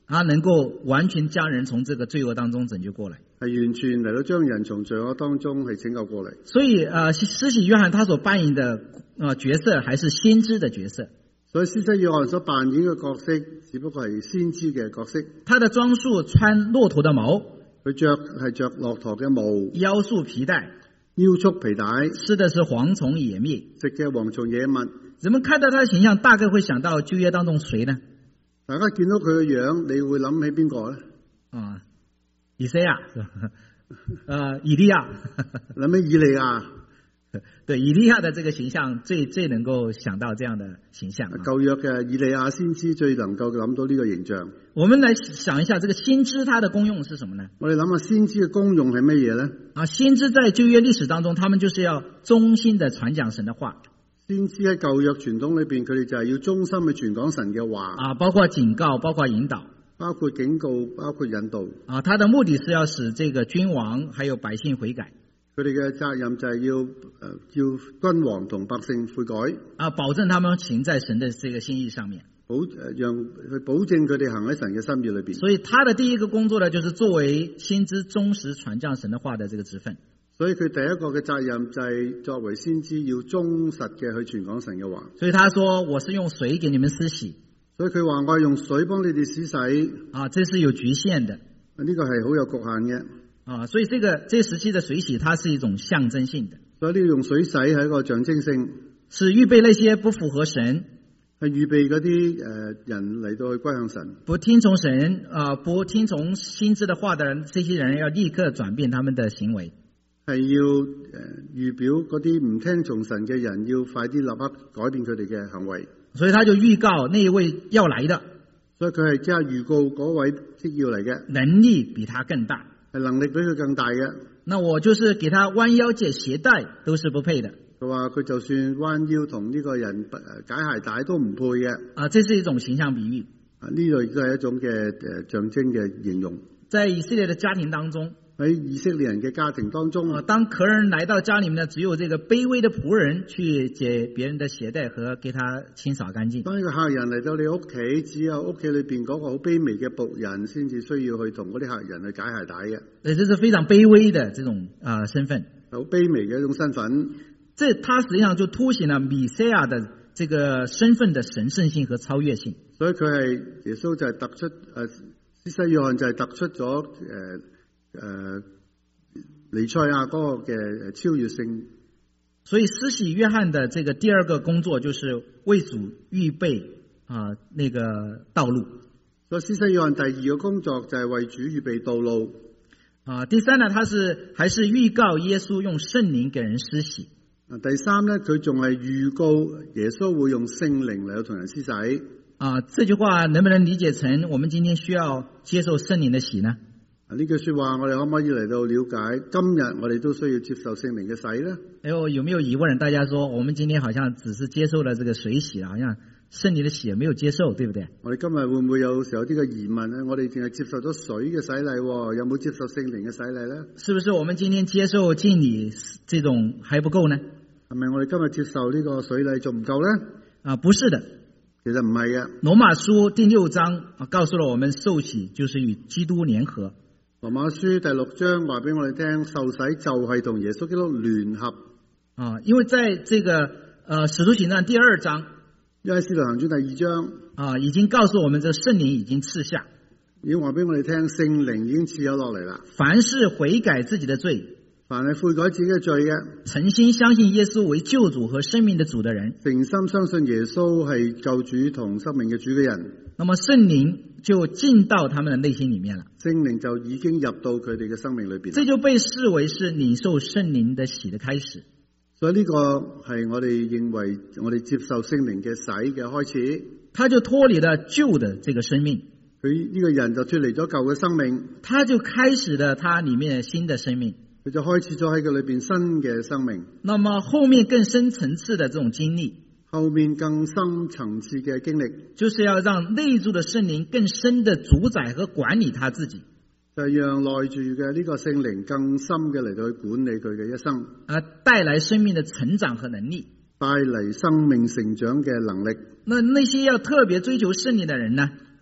他能夠完全將人從這個罪惡當中拯救過來， 係完全嚟到將人從罪惡當中係拯救過嚟。 所以呃，施洗約翰他所扮演的呃角色還是先知的角色。 所以施洗約翰所扮演嘅角色，只不過係先知嘅角色。 他的裝束穿駱駝的毛， 佢着係着駱駝嘅毛， 腰束皮帶， 腰束皮帶， 吃的是蝗蟲野蜜， 食嘅蝗蟲野蜜。 人們看到他的形象，大概會想到舊約當中誰呢？ 大家見到佢嘅樣，你會諗起邊個咧？ 啊，以賽亞，呃，以利亞， 諗起以利亞。 對，以利亞的這個形象最最能夠想到這樣的形象。 舊約嘅以利亞先知最能夠諗到呢個形象。 我們來想一下，這個先知它的功用是什麼呢？ 我哋諗下先知嘅功用係乜嘢咧？ 啊，先知在舊約歷史當中，他們就是要忠心的傳講神的話。 先知喺舊約傳統裏邊，佢哋就係要忠心去傳講神嘅話。 啊，包括警告，包括引導， 包括警告，包括引導。 啊，他的目的是要使這個君王還有百姓悔改。 佢哋嘅責任就係要誒要君王同百姓悔改。啊， 保證他們行在神的這個心意上面。 保誒讓去保證佢哋行喺神嘅心意裏邊。 所以他的第一個工作呢，就是作為先知忠實傳講神的話的這個職分。 所以佢第一個嘅責任就係作為先知要忠實嘅去傳講神嘅話。 所以他說我是用水給你們施洗。 所以佢話我係用水幫你哋施洗。 啊，這是有局限的。 呢個係好有局限嘅。 啊，所以這個這時期的水洗，它是一種象徵性的。 所以呢個用水洗係一個象徵性， 是預備那些不符合神， 係預備嗰啲誒人嚟到去歸向神， 不聽從神啊、呃，不聽從先知的話的人，這些人要立刻轉變他們的行為。 係要誒預表嗰啲唔聽從神嘅人，要快啲立刻改變佢哋嘅行為。 所以他就預告那一位要來的， 所以佢係即係預告嗰位即要嚟嘅， 能力比他更大。 係能力比佢更大嘅。 那我就是給他彎腰解鞋帶都是不配的。 佢話佢就算彎腰同呢個人解鞋帶都唔配嘅。 啊，這是一種形象比喻。 啊，呢度亦都係一種嘅誒象徵嘅形容。 在以色列的家庭當中， 喺以色列人嘅家庭當中， 啊，當客人來到家裏面呢，只有這個卑微的僕人去解別人的鞋帶和給他清掃乾淨。 當一個客人嚟到你屋企，只有屋企裏邊嗰個好卑微嘅僕人先至需要去同嗰啲客人去解鞋帶嘅。 誒，這是非常卑微的這種啊、呃、身份， 好卑微嘅一種身份。 這他實際上就凸顯了彌賽亞的這個身份的神聖性和超越性。 所以佢係耶穌就係突出誒，施洗約翰就係突出咗誒。呃誒、呃，彌賽亞嗰個嘅超越性。 所以施洗約翰的這個第二個工作就是為主預備啊、呃、那個道路。 所以施洗約翰第二個工作就係為主預備道路。 啊、呃，第三呢，他是還是預告耶穌用聖靈給人施洗。 啊，第三呢，佢仲係預告耶穌會用聖靈嚟到同人施洗。 啊、呃，這句話能不能理解成我們今天需要接受聖靈的洗呢？ 呢句說話我哋可唔可以嚟到了解？今日我哋都需要接受聖靈嘅洗呢？ 哎呦，有沒有疑問？大家說我們今天好像只是接受了這個水洗，好像聖靈的洗也沒有接受，對不對？ 我哋今日會唔會有時候有啲嘅疑問呢？我哋淨係接受咗水嘅洗禮，有冇接受聖靈嘅洗禮呢？ 是不是我們今天接受敬禮這種還不夠呢？ 係咪我哋今日接受呢個水禮仲唔夠呢？ 啊，不是的， 其實唔係嘅。 羅馬書第六章啊，告訴了我們受洗就是與基督聯合。 羅馬書第六章話俾我哋聽，受洗就係同耶穌基督聯合啊，因為在這個呃使徒行傳第二章， 因為使徒行傳第二章啊，已經告訴我們，這個聖靈已經賜下， 已經話俾我哋聽，聖靈已經賜咗落嚟啦。 凡是悔改自己的罪， 凡係悔改自己嘅罪嘅， 誠心相信耶穌為救主和生命的主的人， 誠心相信耶穌係救主同生命嘅主嘅人， 那麼聖靈就進到他們的內心裏面了， 聖靈就已經入到佢哋嘅生命裏邊， 這就被視為是領受聖靈的洗的開始。 所以呢個係我哋認為我哋接受聖靈嘅洗嘅開始。 他就脫離了舊的這個生命， 佢呢個人就脫離咗舊嘅生命， 他就開始了他裏面新的生命， 佢就開始咗喺佢裏邊新嘅生命。 那麼後面更深層次的這種經歷， 後面更深層次嘅經歷， 就是要讓內住的聖靈更深的主宰和管理他自己， 就係讓內住嘅呢個聖靈更深嘅嚟到去管理佢嘅一生， 而帶來生命的成長和能力， 帶嚟生命成長嘅能力。 那那些要特別追求聖靈的人呢？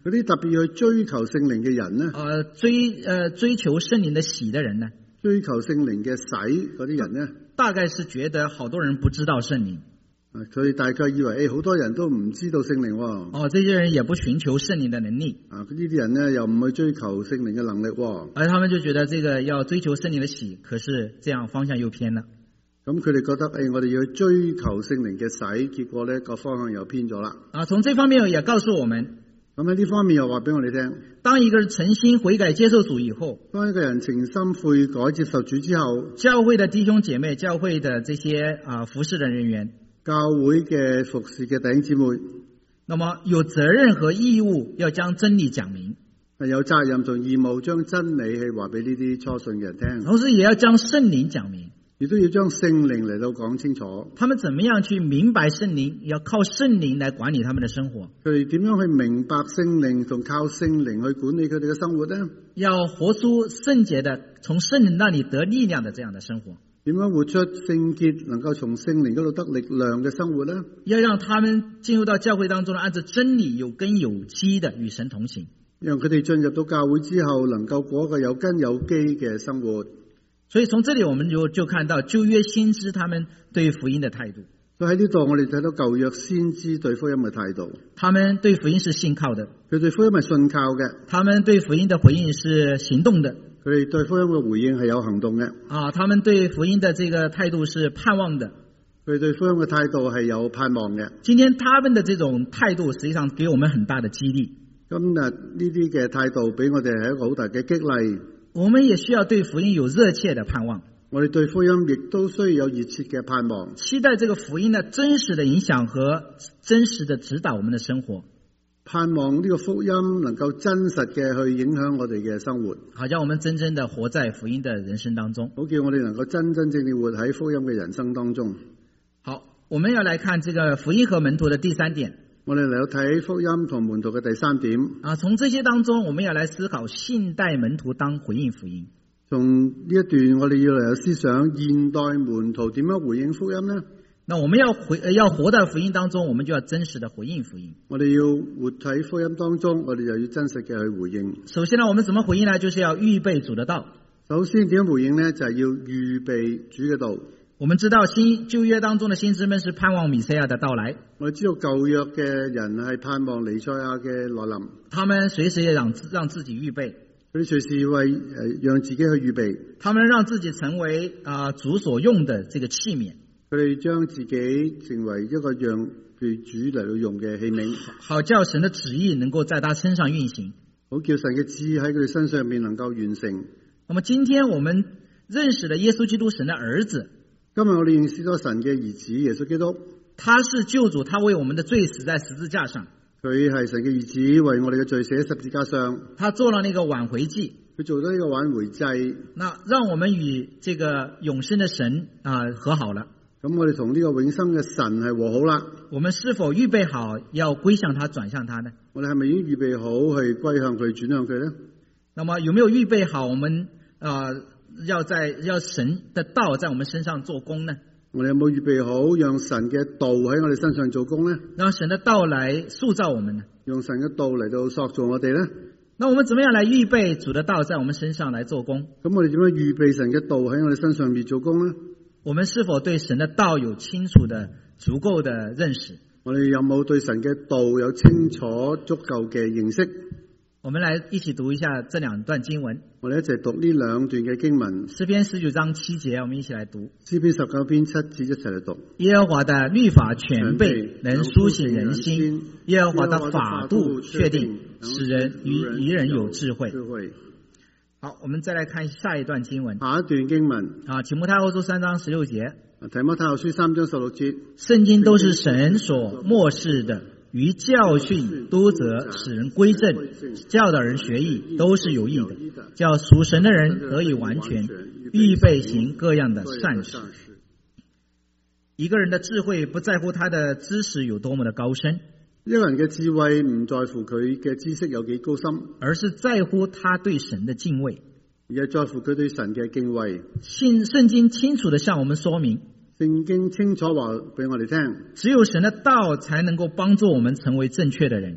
嗰啲特別去追求聖靈嘅人呢， 呃追呃追求聖靈的喜的人呢， 追求聖靈嘅洗嗰啲人呢， 大概是覺得好多人不知道聖靈。 佢大概以為誒好多人都唔知道聖靈喎。 哦，這些人也不尋求聖靈的能力。 啊，呢啲人呢又唔去追求聖靈嘅能力喎。 而他們就覺得這個要追求聖靈的喜，可是這樣方向又偏了。 咁佢哋覺得誒，我哋要去追求聖靈嘅洗，結果呢個方向又偏咗啦。 啊，從這方面也告訴我們， 咁喺呢方面又話俾我哋聽， 當一個人誠心悔改接受主以後， 當一個人誠心悔改接受主之後， 教會的弟兄姐妹、教會的這些啊服侍的人員， 教會嘅服侍嘅弟兄姊妹， 那麼有責任和義務要將真理講明， 係有責任同義務將真理去話俾呢啲初信嘅人聽， 同時也要將聖靈講明， 亦都要將聖靈嚟到講清楚。 他們怎麼樣去明白聖靈，要靠聖靈來管理他們的生活。 佢哋點樣去明白聖靈同靠聖靈去管理佢哋嘅生活呢？ 要活出聖潔的，從聖靈那裡得力量的這樣的生活。 點樣活出聖潔，能夠從聖靈嗰度得力量嘅生活呢？ 要讓他們進入到教會當中，按照真理有根有基的與神同行。 讓佢哋進入到教會之後，能夠過一個有根有基嘅生活。 所以從這裡我們就就看到舊約先知他們對福音的態度。 所以喺呢度我哋睇到舊約先知對福音嘅態度。 他們對福音是信靠的， 佢對福音係信靠嘅。 他們對福音的回應是行動的。 佢哋對福音嘅回應係有行動嘅。 啊，他們對福音的這個態度是盼望的。 佢哋對福音嘅態度係有盼望嘅。 今天他們的這種態度實際上給我們很大的激勵。 今日呢啲嘅態度俾我哋係一個好大嘅激勵。 我們也需要對福音有熱切的盼望。 我哋對福音亦都需要有熱切嘅盼望， 期待這個福音的真實的影響和真實的指導我們的生活。 盼望呢個福音能夠真實嘅去影響我哋嘅生活， 好叫我們真正的活在福音的人生當中， 好叫我哋能夠真真正正活喺福音嘅人生當中。 好，我們要來看這個福音和門徒的第三點。 我哋嚟到睇福音同門徒嘅第三點。 啊，從這些當中，我們要來思考現代門徒當回應福音。 從呢一段，我哋要嚟有思想，現代門徒點樣回應福音呢？ 那我們要回要活在福音當中，我們就要真實的回應福音。 我哋要活喺福音當中，我哋就要真實嘅去回應。 首先呢，我們怎麼回應呢？就是要預備主的道。 首先點樣回應呢？就係要預備主嘅道。 我們知道新舊約當中的先知們是盼望彌賽亞的到來。 我哋知道舊約嘅人係盼望彌賽亞嘅來臨， 他們隨時也讓讓自己預備。 佢哋隨時為誒讓自己去預備。 他們讓自己成為啊、呃、主所用的這個器皿。 佢哋將自己成為一個讓被主嚟到用嘅器皿， 好叫神的旨意能夠在他身上運行， 好叫神嘅旨意喺佢哋身上面能夠完成。 那麼今天我們認識了耶穌基督神的兒子， 今日我哋認識咗神嘅兒子耶穌基督， 他是救主，他為我們的罪死在十字架上， 佢係神嘅兒子，為我哋嘅罪死喺十字架上， 他做了那個挽回祭， 佢做咗呢個挽回祭， 那讓我們與這個永生的神啊、呃、和好了。 咁我哋同呢個永生嘅神係和好啦。 我們是否預備好要歸向他轉向他呢？ 我哋係咪已經預備好去歸向佢轉向佢呢？ 那麼有沒有預備好我們啊、呃、要在要神的道在我們身上做工呢？ 我哋有冇預備好讓神嘅道喺我哋身上做工呢？ 讓神的道來塑造我們呢？ 用神嘅道嚟到塑造我哋呢？ 那我們怎麼樣來預備主的道在我們身上來做工？ 咁我哋點樣預備神嘅道喺我哋身上面做工呢？ 我們是否對神的道有清楚的、足夠的認識？ 我哋有冇對神嘅道有清楚、足夠嘅認識？ 我們來一起讀一下這兩段經文。 我哋一齊讀呢兩段嘅經文。 詩篇十九章七節，我們一起來讀。 詩篇十九篇七節，一齊嚟讀。 耶和華的律法全備，能蘇醒人心；耶和華的法度確定，使人與愚人有智慧。好，我們再來看下一段經文。 下一段經文啊，提摩太後書三章十六節。 提摩太後書三章十六節。 聖經都是神所默示的，於教訓、督責、使人歸正、教導人學義，都是有益的，叫屬神的人得以完全，預備行各樣的善事。一個人的智慧不在乎他的知識有多麼的高深， 一個人嘅智慧唔在乎佢嘅知識有幾高深， 而是在乎他對神的敬畏， 而係在乎佢對神嘅敬畏。 信聖經清楚地向我們說明， 聖經清楚話俾我哋聽， 只有神的道才能夠幫助我們成為正確的人，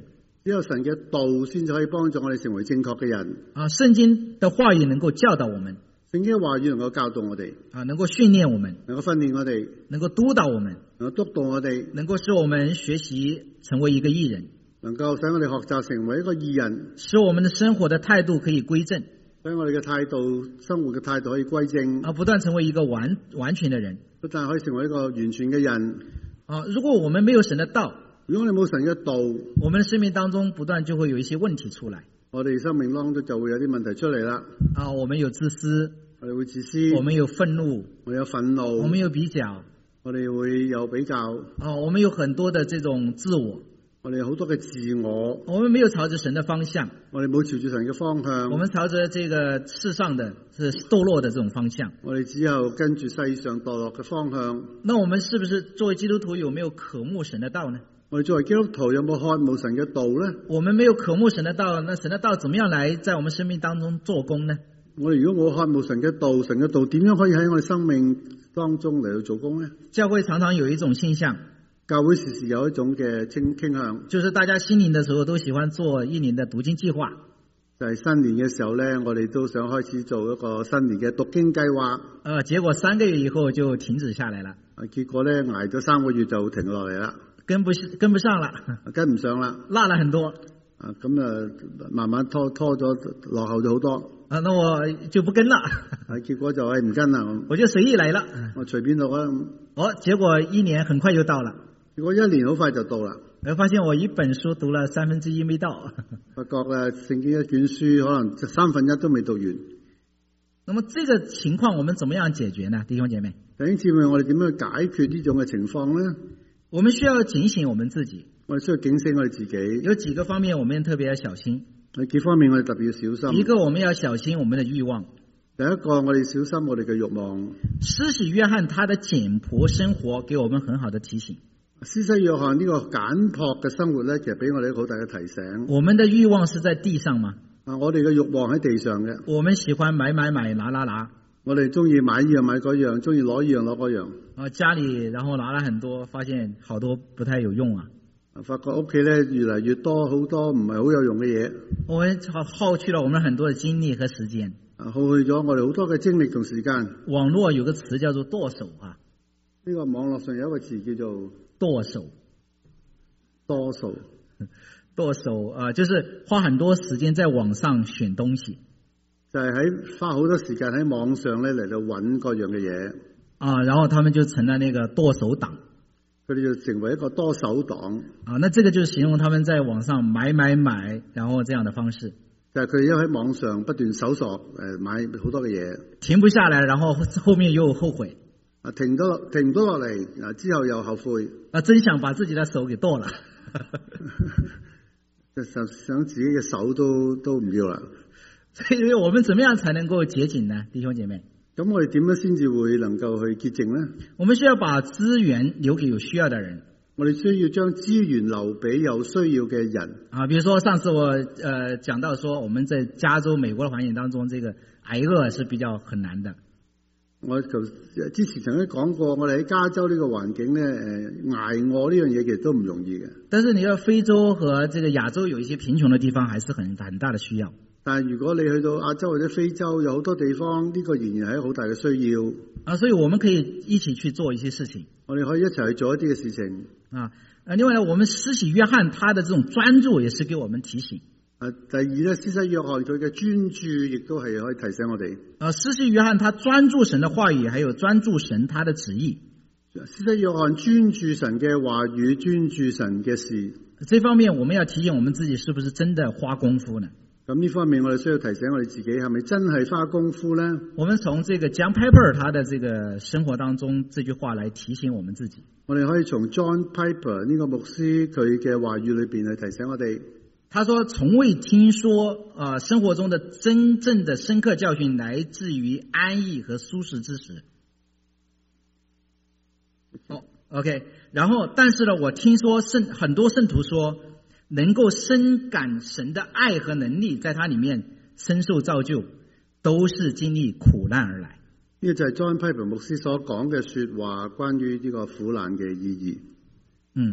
只有神嘅道先至可以幫助我哋成為正確嘅人。 啊，聖經的話語能夠教導我們， 聖經嘅話語能夠教導我哋， 啊，能夠訓練我們， 能夠訓練我哋， 能夠督導我們， 能夠督導我哋， 能夠使我們學習成為一個義人， 能夠使我哋學習成為一個義人， 使我們的生活的態度可以歸正， 使我哋嘅態度、生活嘅態度可以歸正， 啊，不斷成為一個完完全的人， 不但可以成為一個完全嘅人。 啊，如果我們沒有神的道， 如果你冇神嘅道， 我們的生命當中不斷就會有一些問題出來， 我哋生命當中就會有啲問題出嚟啦。 啊，我們有自私， 我哋會自私， 我們有憤怒， 我哋有憤怒， 我們有比較， 我哋會有比較， 啊，我們有很多的這種自我， 我哋有好多嘅自我， 我們沒有朝着神的方向， 我哋冇朝住神嘅方向， 我們朝着這個世上的是墮落的這種方向， 我哋只有跟住世上墮落嘅方向。 那我們是不是作為基督徒有沒有渴慕神的道呢？ 我哋作為基督徒有冇渴慕神嘅道呢？ 我們沒有渴慕神的道，那神的道怎麼樣來在我們生命當中做工呢？ 我哋如果冇渴慕神嘅道，神嘅道點樣可以喺我哋生命當中嚟到做工呢？ 教會常常有一種現象， 教會時時有一種嘅傾傾向， 就是大家新年的時候都喜歡做一年的讀經計劃， 就係新年嘅時候呢，我哋都想開始做一個新年嘅讀經計劃。 呃，結果三個月以後就停止下來了， 結果呢，捱咗三個月就停落嚟啦， 跟不跟不上了， 跟唔上啦， 落了很多。 啊，咁啊，慢慢拖拖咗，落後咗好多。 啊，那我就不跟了。 啊，結果就係唔跟啦， 我就隨意來了。 我隨便讀啊。 哦，結果一年很快就到了。 結果一年好快就到啦。 我發現我一本書讀了三分之一未到。 發覺啊，聖經一卷書可能三分一都未讀完。 那麼這個情況我們怎麼樣解決呢？弟兄姐妹， 弟兄姊妹，我哋點樣解決呢種嘅情況呢？ 我們需要警醒我們自己。 我哋需要警醒我哋自己。 有幾個方面我們特別要小心。 有幾方面我哋特別要小心。 一個我們要小心我們的慾望。 第一個我哋小心我哋嘅慾望。 施洗約翰他的簡樸生活給我們很好的提醒。 施洗約翰呢個簡樸嘅生活咧，其實俾我哋好大嘅提醒。 我們的慾望是在地上嗎？ 啊，我哋嘅慾望喺地上嘅。 我們喜歡買買買拿拿拿。 我哋中意買呢樣買嗰樣，中意攞呢樣攞嗰樣。 啊，家裏然後拿了很多，發現好多不太有用啊。 發覺屋企咧越嚟越多好多唔係好有用嘅嘢。 我們耗耗去了我們很多的精力和時間。 啊，耗去咗我哋好多嘅精力同時間。 網絡有個詞叫做剁手啊。 呢個網絡上有一個詞叫做剁手。 多數。 剁手啊，就是花很多時間在網上選東西。 就係喺花好多時間喺網上咧嚟到揾各樣嘅嘢。啊， 然後他們就成了那個剁手黨。 佢哋就成為一個多手黨。 啊，那這個就是形容他們在網上買買買，然後這樣的方式。 就係佢哋因為喺網上不斷搜索誒買好多嘅嘢，停不下來，然後後面又後悔。 啊，停咗落停唔到落嚟，啊之後又後悔。 啊，真想把自己的手給剁了。 就想想自己嘅手都都唔要啦。 所以我們怎麼樣才能夠潔淨呢，弟兄姐妹？ 咁我哋點樣先至會能夠去潔淨呢？ 我們需要把資源留給有需要的人。 我哋需要將資源留俾有需要嘅人。啊， 比如說上次我呃講到說，我們在加州美國的環境當中，這個挨餓是比較很難的。 我就之前曾經講過，我哋喺加州呢個環境咧，誒挨餓呢樣嘢其實都唔容易嘅。 但是你要非洲和這個亞洲有一些貧窮的地方，還是很很大的需要。 但係如果你去到亞洲或者非洲，有好多地方呢、這個仍然係好大嘅需要。啊， 所以我們可以一起去做一些事情。 我哋可以一齊去做一啲嘅事情。 啊，另外呢，我們施洗約翰他的這種專注也是給我們提醒。 啊，第二呢，施洗約翰佢嘅專注亦都係可以提醒我哋。 啊，施洗約翰他專注神的話語，還有專注神他的旨意。 施洗約翰專注神嘅話語，專注神嘅事。 這方面我們要提醒我們自己，是不是真的花功夫呢？ 咁呢方面我哋需要提醒我哋自己，係咪真係花功夫呢？ 我們從這個 John Piper 他的這個生活當中這句話來提醒我們自己。 我哋可以從 John Piper 呢個牧師佢嘅話語裏邊去提醒我哋。 他說：從未聽說啊、呃，生活中的真正的深刻教訓來自於安逸和舒適之時。哦、oh, ，OK， 然後但是呢，我聽說聖很多聖徒說，能夠深感神的愛和能力，在他裏面深受造就，都是經歷苦難而來。 呢個就係 John Piper 牧師所講嘅說話，關於呢個苦難嘅意義。 嗯。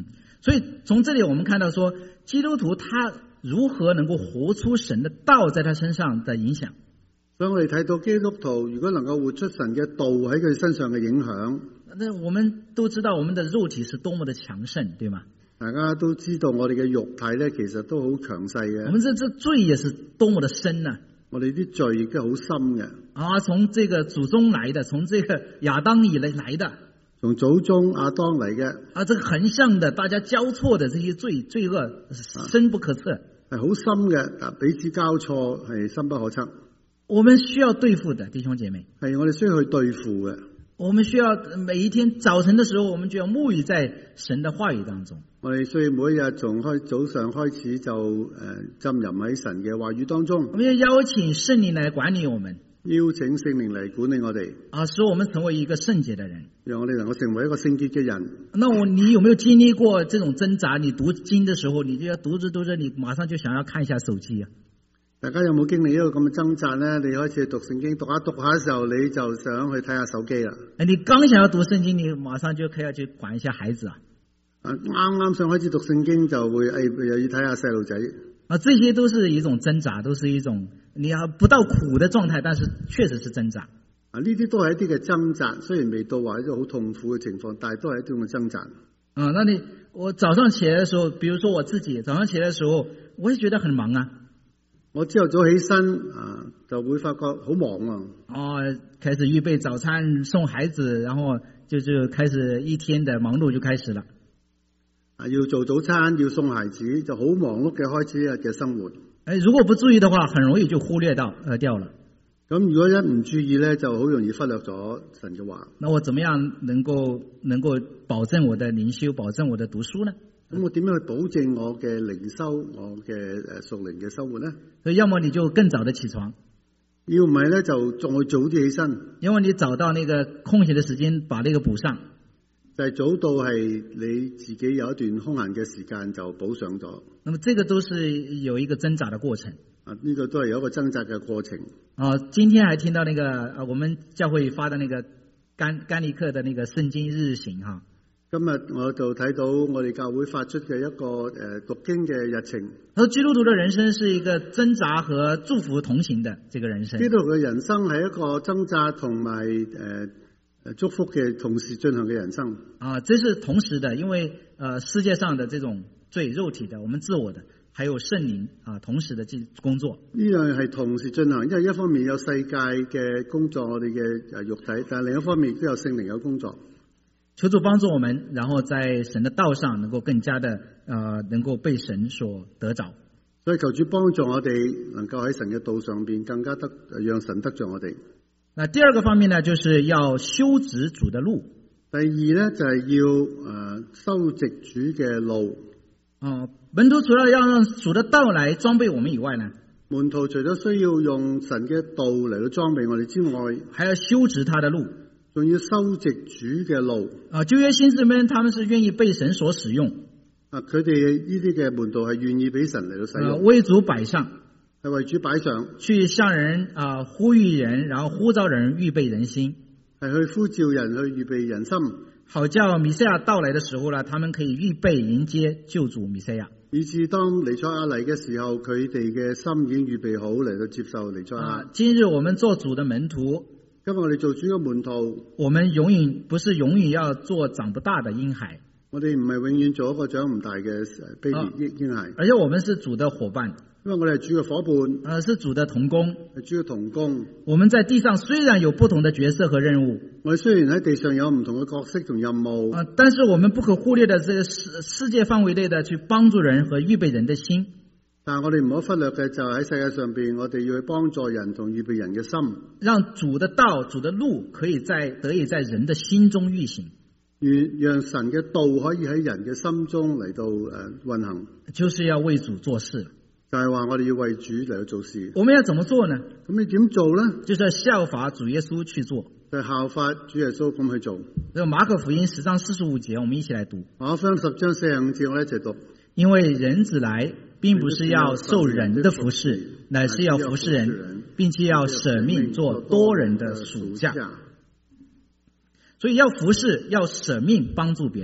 所以从这里我们看到说，基督徒他如何能够活出神的道在他身上的影响。 所以我哋睇到基督徒如果能夠活出神嘅道喺佢身上嘅影響， 那我們都知道我們的肉體是多麼的強盛，對嗎？ 大家都知道我哋嘅肉體咧，其實都好強勢嘅。 我們這這罪也是多麼的深啊！ 我哋啲罪亦都好深嘅。 啊，從這個祖宗來的，從這個亞當以來來的， 從祖宗亞當嚟嘅。 啊，這個橫向的，大家交錯的這些罪罪惡深不可測， 係好深嘅，彼此交錯係深不可測。 我們需要對付的，弟兄姐妹， 係我哋需要去對付嘅。 我們需要每一天早晨的時候，我們就要沐浴在神的話語當中。 我哋需要每一日從開早上開始就誒、呃、浸淫喺神嘅話語當中。 我們要邀請聖靈來管理我們， 邀請聖靈嚟管理我哋， 啊，使我們成為一個聖潔的人， 讓我哋能夠成為一個聖潔嘅人。 那我你有沒有經歷過這種掙扎？你讀經的時候，你就要讀着讀着，你馬上就想要看一下手機啊！ 大家有冇經歷一個咁嘅掙扎呢？你開始讀聖經，讀下讀下嘅時候，你就想去睇下手機啦。 你剛想要讀聖經，你馬上就可以要去管一下孩子啊！ 啱啱想開始讀聖經，就會誒、哎、又要睇下細路仔。 啊，這些都是一種掙扎，都是一種你要不到苦的狀態，但是確實是掙扎。 啊，呢啲都係一啲嘅掙扎，雖然未到話一種好痛苦嘅情況，但係都係一種嘅掙扎。 啊，那你我早上起來的時候，比如說我自己早上起來的時候，我也覺得很忙啊。 我朝頭早起身啊，就會發覺好忙啊。 哦，開始預備早餐，送孩子，然後就就開始一天的忙碌就開始了。 啊，要做早餐，要送孩子，就好忙碌嘅開始一日嘅生活。 誒，如果不注意的話，很容易就忽略到呃掉了。 咁如果一唔注意咧，就好容易忽略咗神嘅話。 那我怎麼樣能夠能夠保證我的靈修，保證我的讀書呢？ 咁我點樣去保證我嘅靈修，我嘅誒屬靈嘅生活咧？ 所以要麼你就更早的起床， 要唔係咧就再早啲起身。 因為你找到那個空閒的時間，把那個補上。 就係早到係你自己有一段空閒嘅時間就補上咗。 那麼這個都是有一個掙扎的過程。 啊，呢個都係有一個掙扎嘅過程。 啊，今天還聽到那個啊，我們教會發的那個甘甘尼克的那個聖經日行哈。 今日我就睇到我哋教會發出嘅一個誒讀經嘅日程。 他說基督徒的人生是一個掙扎和祝福同行的這個人生。 基督徒嘅人生係一個掙扎同埋誒誒祝福嘅同時進行嘅人生。啊， 這是同時的，因為呃世界上的這種罪肉體的，我們自我的，還有聖靈啊，同時的工作。 呢樣係同時進行，因為一方面有世界嘅工作，我哋嘅誒肉體，但係另一方面亦都有聖靈有工作。 求主幫助我們，然後在神的道上能夠更加的呃能夠被神所得着。 所以求主幫助我哋，能夠喺神嘅道上邊更加得讓神得着我哋。 那第二個方面呢，就是要修直主的路。 第二呢，就係要誒修直主嘅路。 哦，門徒除了要讓主的道來裝備我們以外呢， 門徒除咗需要用神嘅道嚟到裝備我哋之外， 還要修直他的路， 仲要修直主嘅路。 啊，舊約先知們他們是願意被神所使用。 啊，佢哋呢啲嘅門徒係願意俾神嚟到使用， 呃、為主擺上， 係為主擺上， 去向人啊、呃、呼籲人，然後呼召人預備人心， 係去呼召人去預備人心， 好叫彌賽亞到來的時候呢，他們可以預備迎接救主彌賽亞。 以至當彌賽亞嚟嘅時候，佢哋嘅心已經預備好嚟到接受彌賽亞。 啊，今日我們做主的門徒， 今日我哋做主嘅門徒， 我們永遠不是永遠要做長不大的嬰孩。 我哋唔係永遠做一個長唔大嘅 baby 嬰孩， 而且我們是主的夥伴， 因為我哋係主嘅夥伴， 呃，是主的同工， 係主嘅同工。 我們在地上雖然有不同的角色和任務， 我哋雖然喺地上有唔同嘅角色同任務， 啊，但是我們不可忽略的這個世世界範圍內的去幫助人和預備人的心。 但係我哋唔可忽略嘅就係喺世界上邊，我哋要去幫助人同預備人嘅心， 讓主的道、主的路可以在得以在人的心中運行。 讓神嘅道可以喺人嘅心中嚟到誒運行， 就是要為主做事。 就係話我哋要為主嚟到做事。 我們要怎麼做呢？ 咁你點做呢？ 就是要效法主耶穌去做。 就係效法主耶穌咁去做。 這個馬可福音十章四十五節，我們一起來讀。 馬可福音十章四十五節，我哋一齊讀。因為人子來，並不是要受人的服侍，乃是要服侍人，並且要捨命做多人的贖價。所以要服侍，要捨命幫助別人。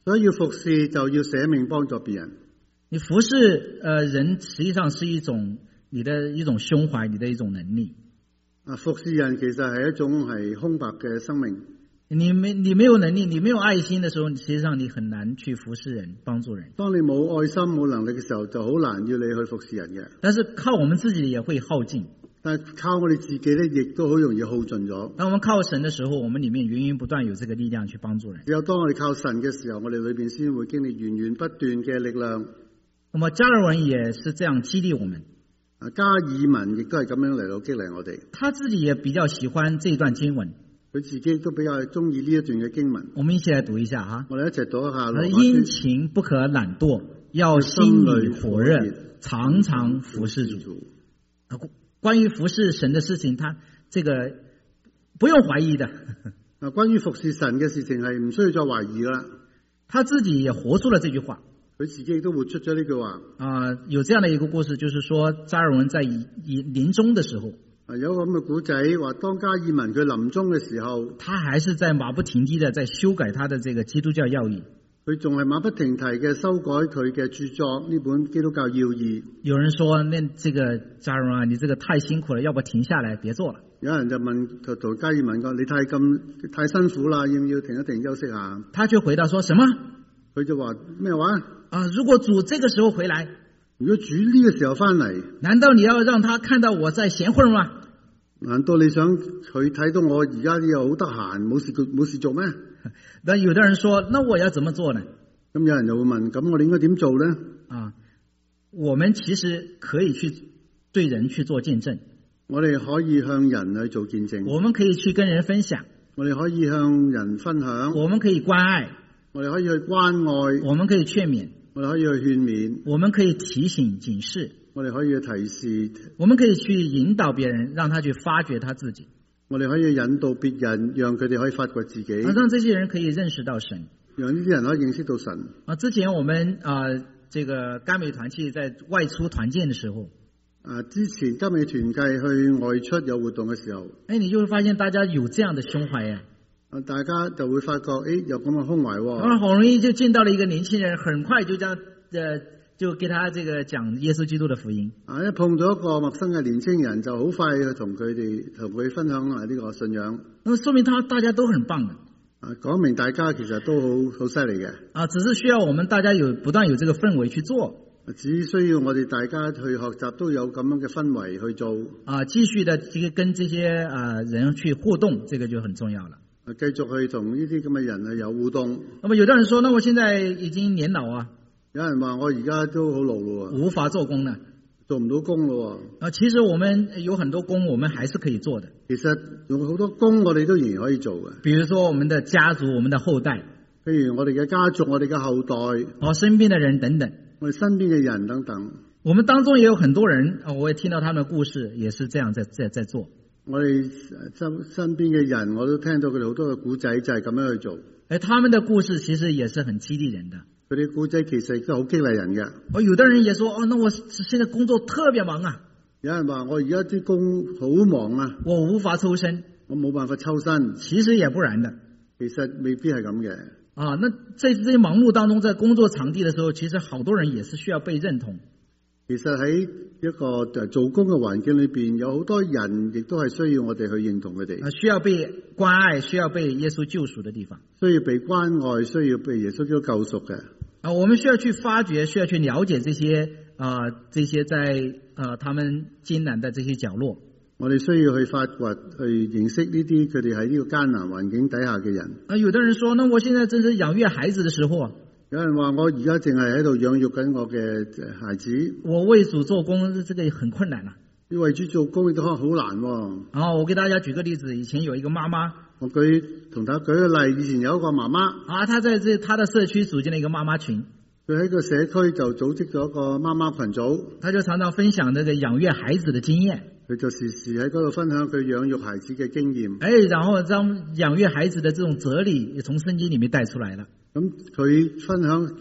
所以要服侍就要捨命幫助別人。 你服侍呃人，實際上是一種你的一種胸懷，你的一種能力。 啊，服侍人其實係一種係空白嘅生命。 你沒你沒有能力，你沒有愛心的時候，實際上你很難去服侍人，幫助人。 當你冇愛心冇能力嘅時候，就好難要你去服侍人嘅。 但是靠我們自己也會耗盡。 但係靠我哋自己咧，亦都好容易耗盡咗。 當我們靠神的時候，我們裏面源源不斷有這個力量去幫助人。 只有當我哋靠神嘅時候，我哋裏邊先會經歷源源不斷嘅力量。 那麼加爾文也是這樣激勵我們。 啊，加爾文亦都係咁樣嚟到激勵我哋。 他自己也比較喜歡這段經文。 佢自己都比較中意呢一段嘅經文。 我們一起來讀一下哈。 我哋一齊讀一下。 殷勤不可懶惰，要心裏火熱，常常服侍主。關於服侍神的事情，他這個不用懷疑的。 啊，關於服侍神嘅事情係唔需要再懷疑噶啦。 他自己也活出了這句話。 佢自己亦都活出咗呢句話。 啊，有這樣的一個故事，就是說加爾文在臨終的時候。 有一個咁嘅古仔，話當加爾文佢臨終嘅時候， 他還是在馬不停蹄的在修改他的這個基督教要義。 佢仲係馬不停蹄嘅修改佢嘅著作呢本基督教要義。 有人說：那這個加爾文啊，你這個太辛苦了，要不停下來，別做了。 有人就問同加爾文講：你太咁太辛苦啦，要唔要停一停休息下？ 他卻回答說什麼？ 佢就話咩話？ 啊，如果主這個時候回來， 如果主呢個時候翻嚟， 難道你要讓他看到我在閒混嗎？ 難道你想佢睇到我而家又好得閒，冇事冇事做咩？ 那有的人說：那我要怎麼做呢？ 咁有人就會問：咁我哋應該點做呢？ 啊，我們其實可以去對人去做見證。 我哋可以向人去做見證。 我們可以去跟人分享。 我哋可以向人分享。 我們可以關愛。 我哋可以去關愛。 我們可以勸勉。 我哋可以去勸勉。 我們可以提醒警示。 我哋可以去提示。 我們可以去引導別人，讓他去發掘他自己。 我哋可以引導別人，讓佢哋可以發掘自己。 啊，讓這些人可以認識到神。 讓呢啲人可以認識到神。 啊，之前我們啊、呃，這個甘美團契在外出團建的時候， 啊，之前甘美團契去外出有活動嘅時候， 哎，你就會發現大家有這樣的胸懷啊。 啊，大家就會發覺，誒，有咁嘅胸懷喎。 啊，好容易就見到了一個年輕人，很快就將，呃，就給他這個講耶穌基督的福音。 啊，一碰到一個陌生嘅年輕人，就好快去同佢哋同佢分享啊呢個信仰。 那麼說明他大家都很棒的。 啊，講明大家其實都好好犀利嘅。 啊，只是需要我們大家有不斷有這個氛圍去做。 只需要我哋大家去學習，都有咁樣嘅氛圍去做。啊， 繼續的這個跟這些啊人去互動，這個就很重要了。 啊，繼續去同呢啲咁嘅人係有互動。 那麼有的人說，那我現在已經年老啊。 有人話我而家都好老咯， 無法做工了， 做唔到工咯。 啊，其實我們有很多工，我們還是可以做的。 其實有好多工，我哋都仍然可以做嘅。 比如說我們的家族、我們的後代， 譬如我哋嘅家族、我哋嘅後代， 哦，身邊的人等等， 我哋身邊嘅人等等。 我們當中也有很多人，啊，我也聽到他們的故事，也是這樣在在在做。 我哋身身邊嘅人，我都聽到佢哋好多嘅古仔，就係咁樣去做。 誒，他們的故事其實也是很激勵人的。 佢哋古仔其實亦都好激勵人嘅。 哦，有的人也說，哦，那我現在工作特別忙啊。 有人話我而家啲工好忙啊， 我無法抽身， 我冇辦法抽身。 其實也不然的， 其實未必係咁嘅。 啊，那在這些忙碌當中，在工作場地的時候，其實好多人也是需要被認同。 其實喺一個做工嘅環境裏邊，有好多人亦都係需要我哋去認同佢哋。 啊，需要被關愛，需要被耶穌救贖的地方。 需要被關愛，需要被耶穌基督救贖嘅。 啊，我們需要去發掘，需要去了解這些啊、呃，這些在啊、呃、他們艱難的這些角落。 我哋需要去發掘，去認識呢啲佢哋喺呢個艱難環境底下嘅人。 啊，有的人說，那我現在正是養育孩子的時候啊。 有人話我而家淨係喺度養育緊我嘅孩子。 我為主做工，這個很困難啊。 要為主做工亦都可能好難喎。 啊，我給大家舉個例子，以前有一個媽媽， 我舉同大家舉個例，以前有一個媽媽， 啊，她在這她的社區組建了一個媽媽群。 佢喺個社區就組織咗一個媽媽群組。 她就常常分享這個養育孩子的經驗。 佢就時時喺嗰度分享佢養育孩子嘅經驗。 誒，然後將養育孩子的這種哲理也從聖經裡面帶出來了。 咁佢分享誒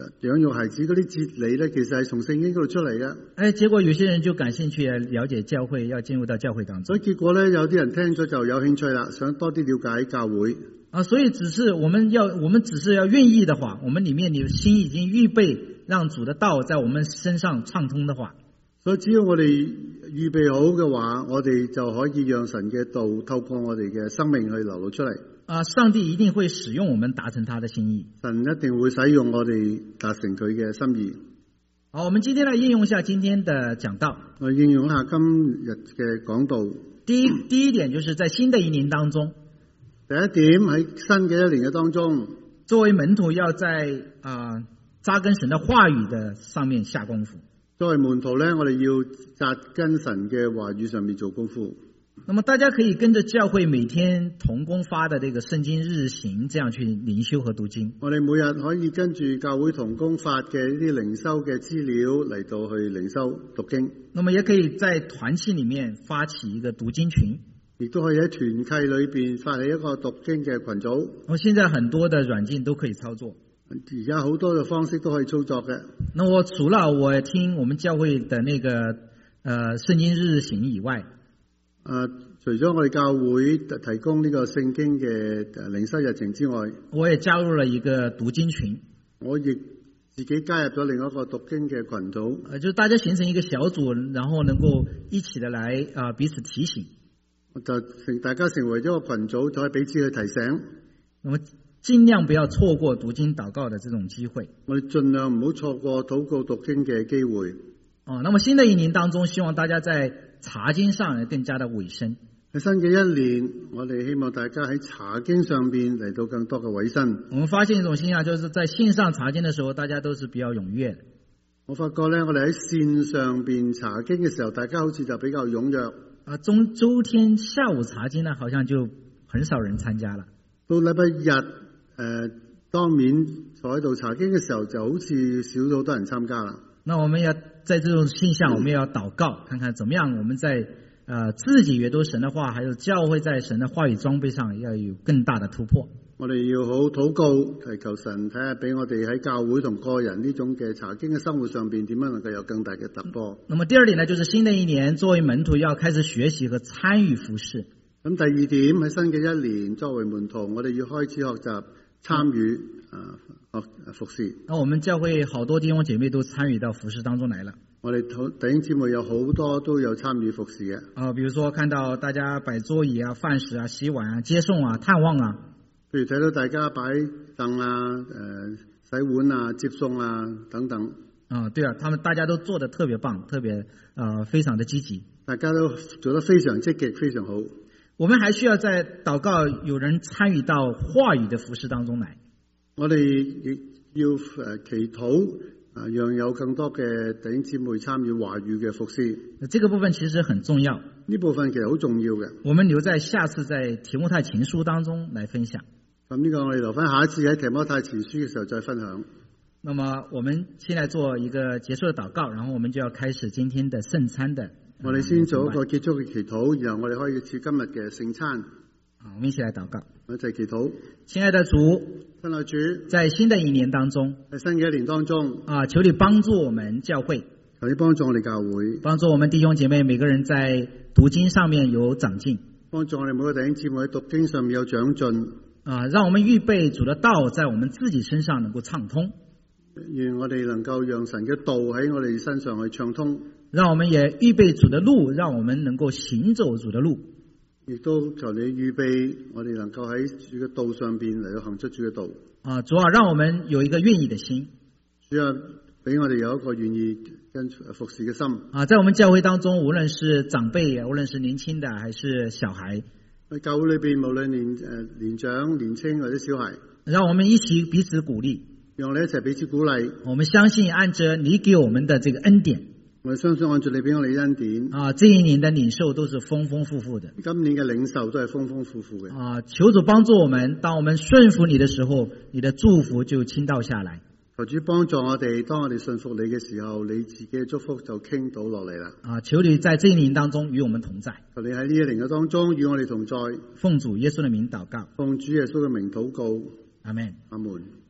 養育孩子嗰啲哲理咧，其實係從聖經嗰度出嚟嘅。 哎，結果有些人就感興趣了解教會，要進入到教會當中。 所以結果咧，有啲人聽咗就有興趣啦，想多啲了解教會。 啊，所以只是我們要，我們只是要願意的話，我們裏面的心已經預備，讓主的道在我們身上暢通的話。 所以只要我哋預備好嘅話，我哋就可以讓神嘅道透過我哋嘅生命去流露出嚟。 啊，上帝一定會使用我們達成他的心意。 神一定會使用我哋達成佢嘅心意。 好，我們今天來應用一下今天的講道。 我應用一下今日嘅講道。 第一，第一點就是在新的一年當中。 第一點喺新嘅一年嘅當中， 作為門徒要在啊扎根神的話語的上面下功夫。 作為門徒呢，我哋要扎根神嘅話語上面做功夫。 那麼大家可以跟着教會每天同工發的這個聖經日行，這樣去靈修和讀經。 我哋每日可以跟住教會同工發嘅呢啲靈修嘅資料嚟到去靈修讀經。 那麼也可以在團契裏面發起一個讀經群， 亦都可以喺團契裏邊發起一個讀經嘅群組。 我現在很多的軟件都可以操作， 而家好多嘅方式都可以操作嘅。 那我除了我聽我們教會的那個呃聖經日行以外， 誒，除咗我哋教會提供呢個聖經嘅靈修日程之外， 我也加入了一個讀經群。 我亦自己加入咗另一個讀經嘅群組。 呃，就大家形成一個小組，然後能夠一起的來啊、呃、彼此提醒。 就成大家成為一個群組，就可以彼此去提醒。 那麼盡量不要錯過讀經禱告的這種機會。 我哋盡量唔好錯過禱告讀經嘅機會。 哦，那麼新的一年當中，希望大家在查經上更加的委身。 喺新嘅一年，我哋希望大家喺查經上邊嚟到更多嘅委身。 我們發現一種現象，就是在線上查經的時候，大家都是比較踴躍。 我發覺咧，我哋喺線上邊查經嘅時候，大家好似就比較踴躍。 啊，中周天下午查經呢，好像就很少人參加了。 到禮拜日誒、呃、當面坐喺度查經嘅時候，就好似少咗好多人參加啦。 那我們要在這種現象，我們要禱告，看看怎麼樣，我們在呃自己閱讀神的話，還有教會在神的話語裝備上要有更大的突破。 我哋要好好禱告，祈求神睇下俾我哋喺教會同個人呢種嘅查經嘅生活上邊，點樣能夠有更大嘅突破。 那麼第二點呢，就是新的一年，作為門徒要開始學習和參與服事。 咁第二點喺新嘅一年，作為門徒，我哋要開始學習參與啊學服事。 那我們教會好多弟兄姐妹都參與到服事當中來了。 我哋弟兄姊妹有好多都有參與服事嘅。啊， 比如說看到大家擺桌椅啊、飯食啊、洗碗啊、接送啊、探望啊。 譬如睇到大家擺凳啊、誒、呃、洗碗啊、接送啊等等。 啊，對啊，他們大家都做得特別棒，特別呃非常的積極。大家都做得非常積極，非常好。 我們還需要在禱告有人參與到話語的服事當中來。 我哋亦要誒祈禱啊，讓有更多嘅弟兄姊妹參與話語嘅服事。 這個部分其實很重要。 呢部分其實好重要嘅。 我們留在下次在提摩太前書當中來分享。 咁呢個我哋留翻下一次喺提摩太前書嘅時候再分享。 那麼我們先來做一個結束的禱告，然後我們就要開始今天的聖餐的。 我哋先做一個結束嘅祈禱，然後我哋可以切今日嘅聖餐。 好，我們一起來禱告。 我一齊祈禱。 親愛的主， 親愛主， 在新的一年當中， 喺新嘅一年當中， 啊，求你幫助我們教會， 求你幫助我哋教會， 幫助我們弟兄姐妹每個人在讀經上面有長進， 幫助我哋每個弟兄姊妹喺讀經上面有長進。 啊，讓我們預備主的道在我們自己身上能夠暢通。 願我哋能夠讓神嘅道喺我哋身上去暢通。 讓我們也預備主的路，讓我們能夠行走主的路。 亦都求你預備我哋能夠喺主嘅道上邊嚟到行出主嘅道。 啊，主啊，讓我們有一個願意的心。 主啊，俾我哋有一個願意跟服侍嘅心。 啊，在我們教會當中，無論是長輩，無論是年輕的還是小孩， 喺教會裏邊，無論年誒年長、年輕或者小孩， 讓我們一起彼此鼓勵， 讓我哋一齊彼此鼓勵。 我們相信按着你給我們的這個恩典， 我哋相信按照你俾我哋恩典， 啊，這一年的領受都是豐豐富富的。 今年嘅領受都係豐豐富富嘅。 啊，求主幫助我們，當我們順服你的時候，你的祝福就傾倒下來。 求主幫助我哋，當我哋信服你嘅時候，你自己嘅祝福就傾倒落嚟啦。 啊，求你在這一年當中與我們同在。 求你喺呢一年嘅當中與我哋同在。 奉主耶穌的名禱告。 奉主耶穌嘅名禱告。 阿們。 阿們。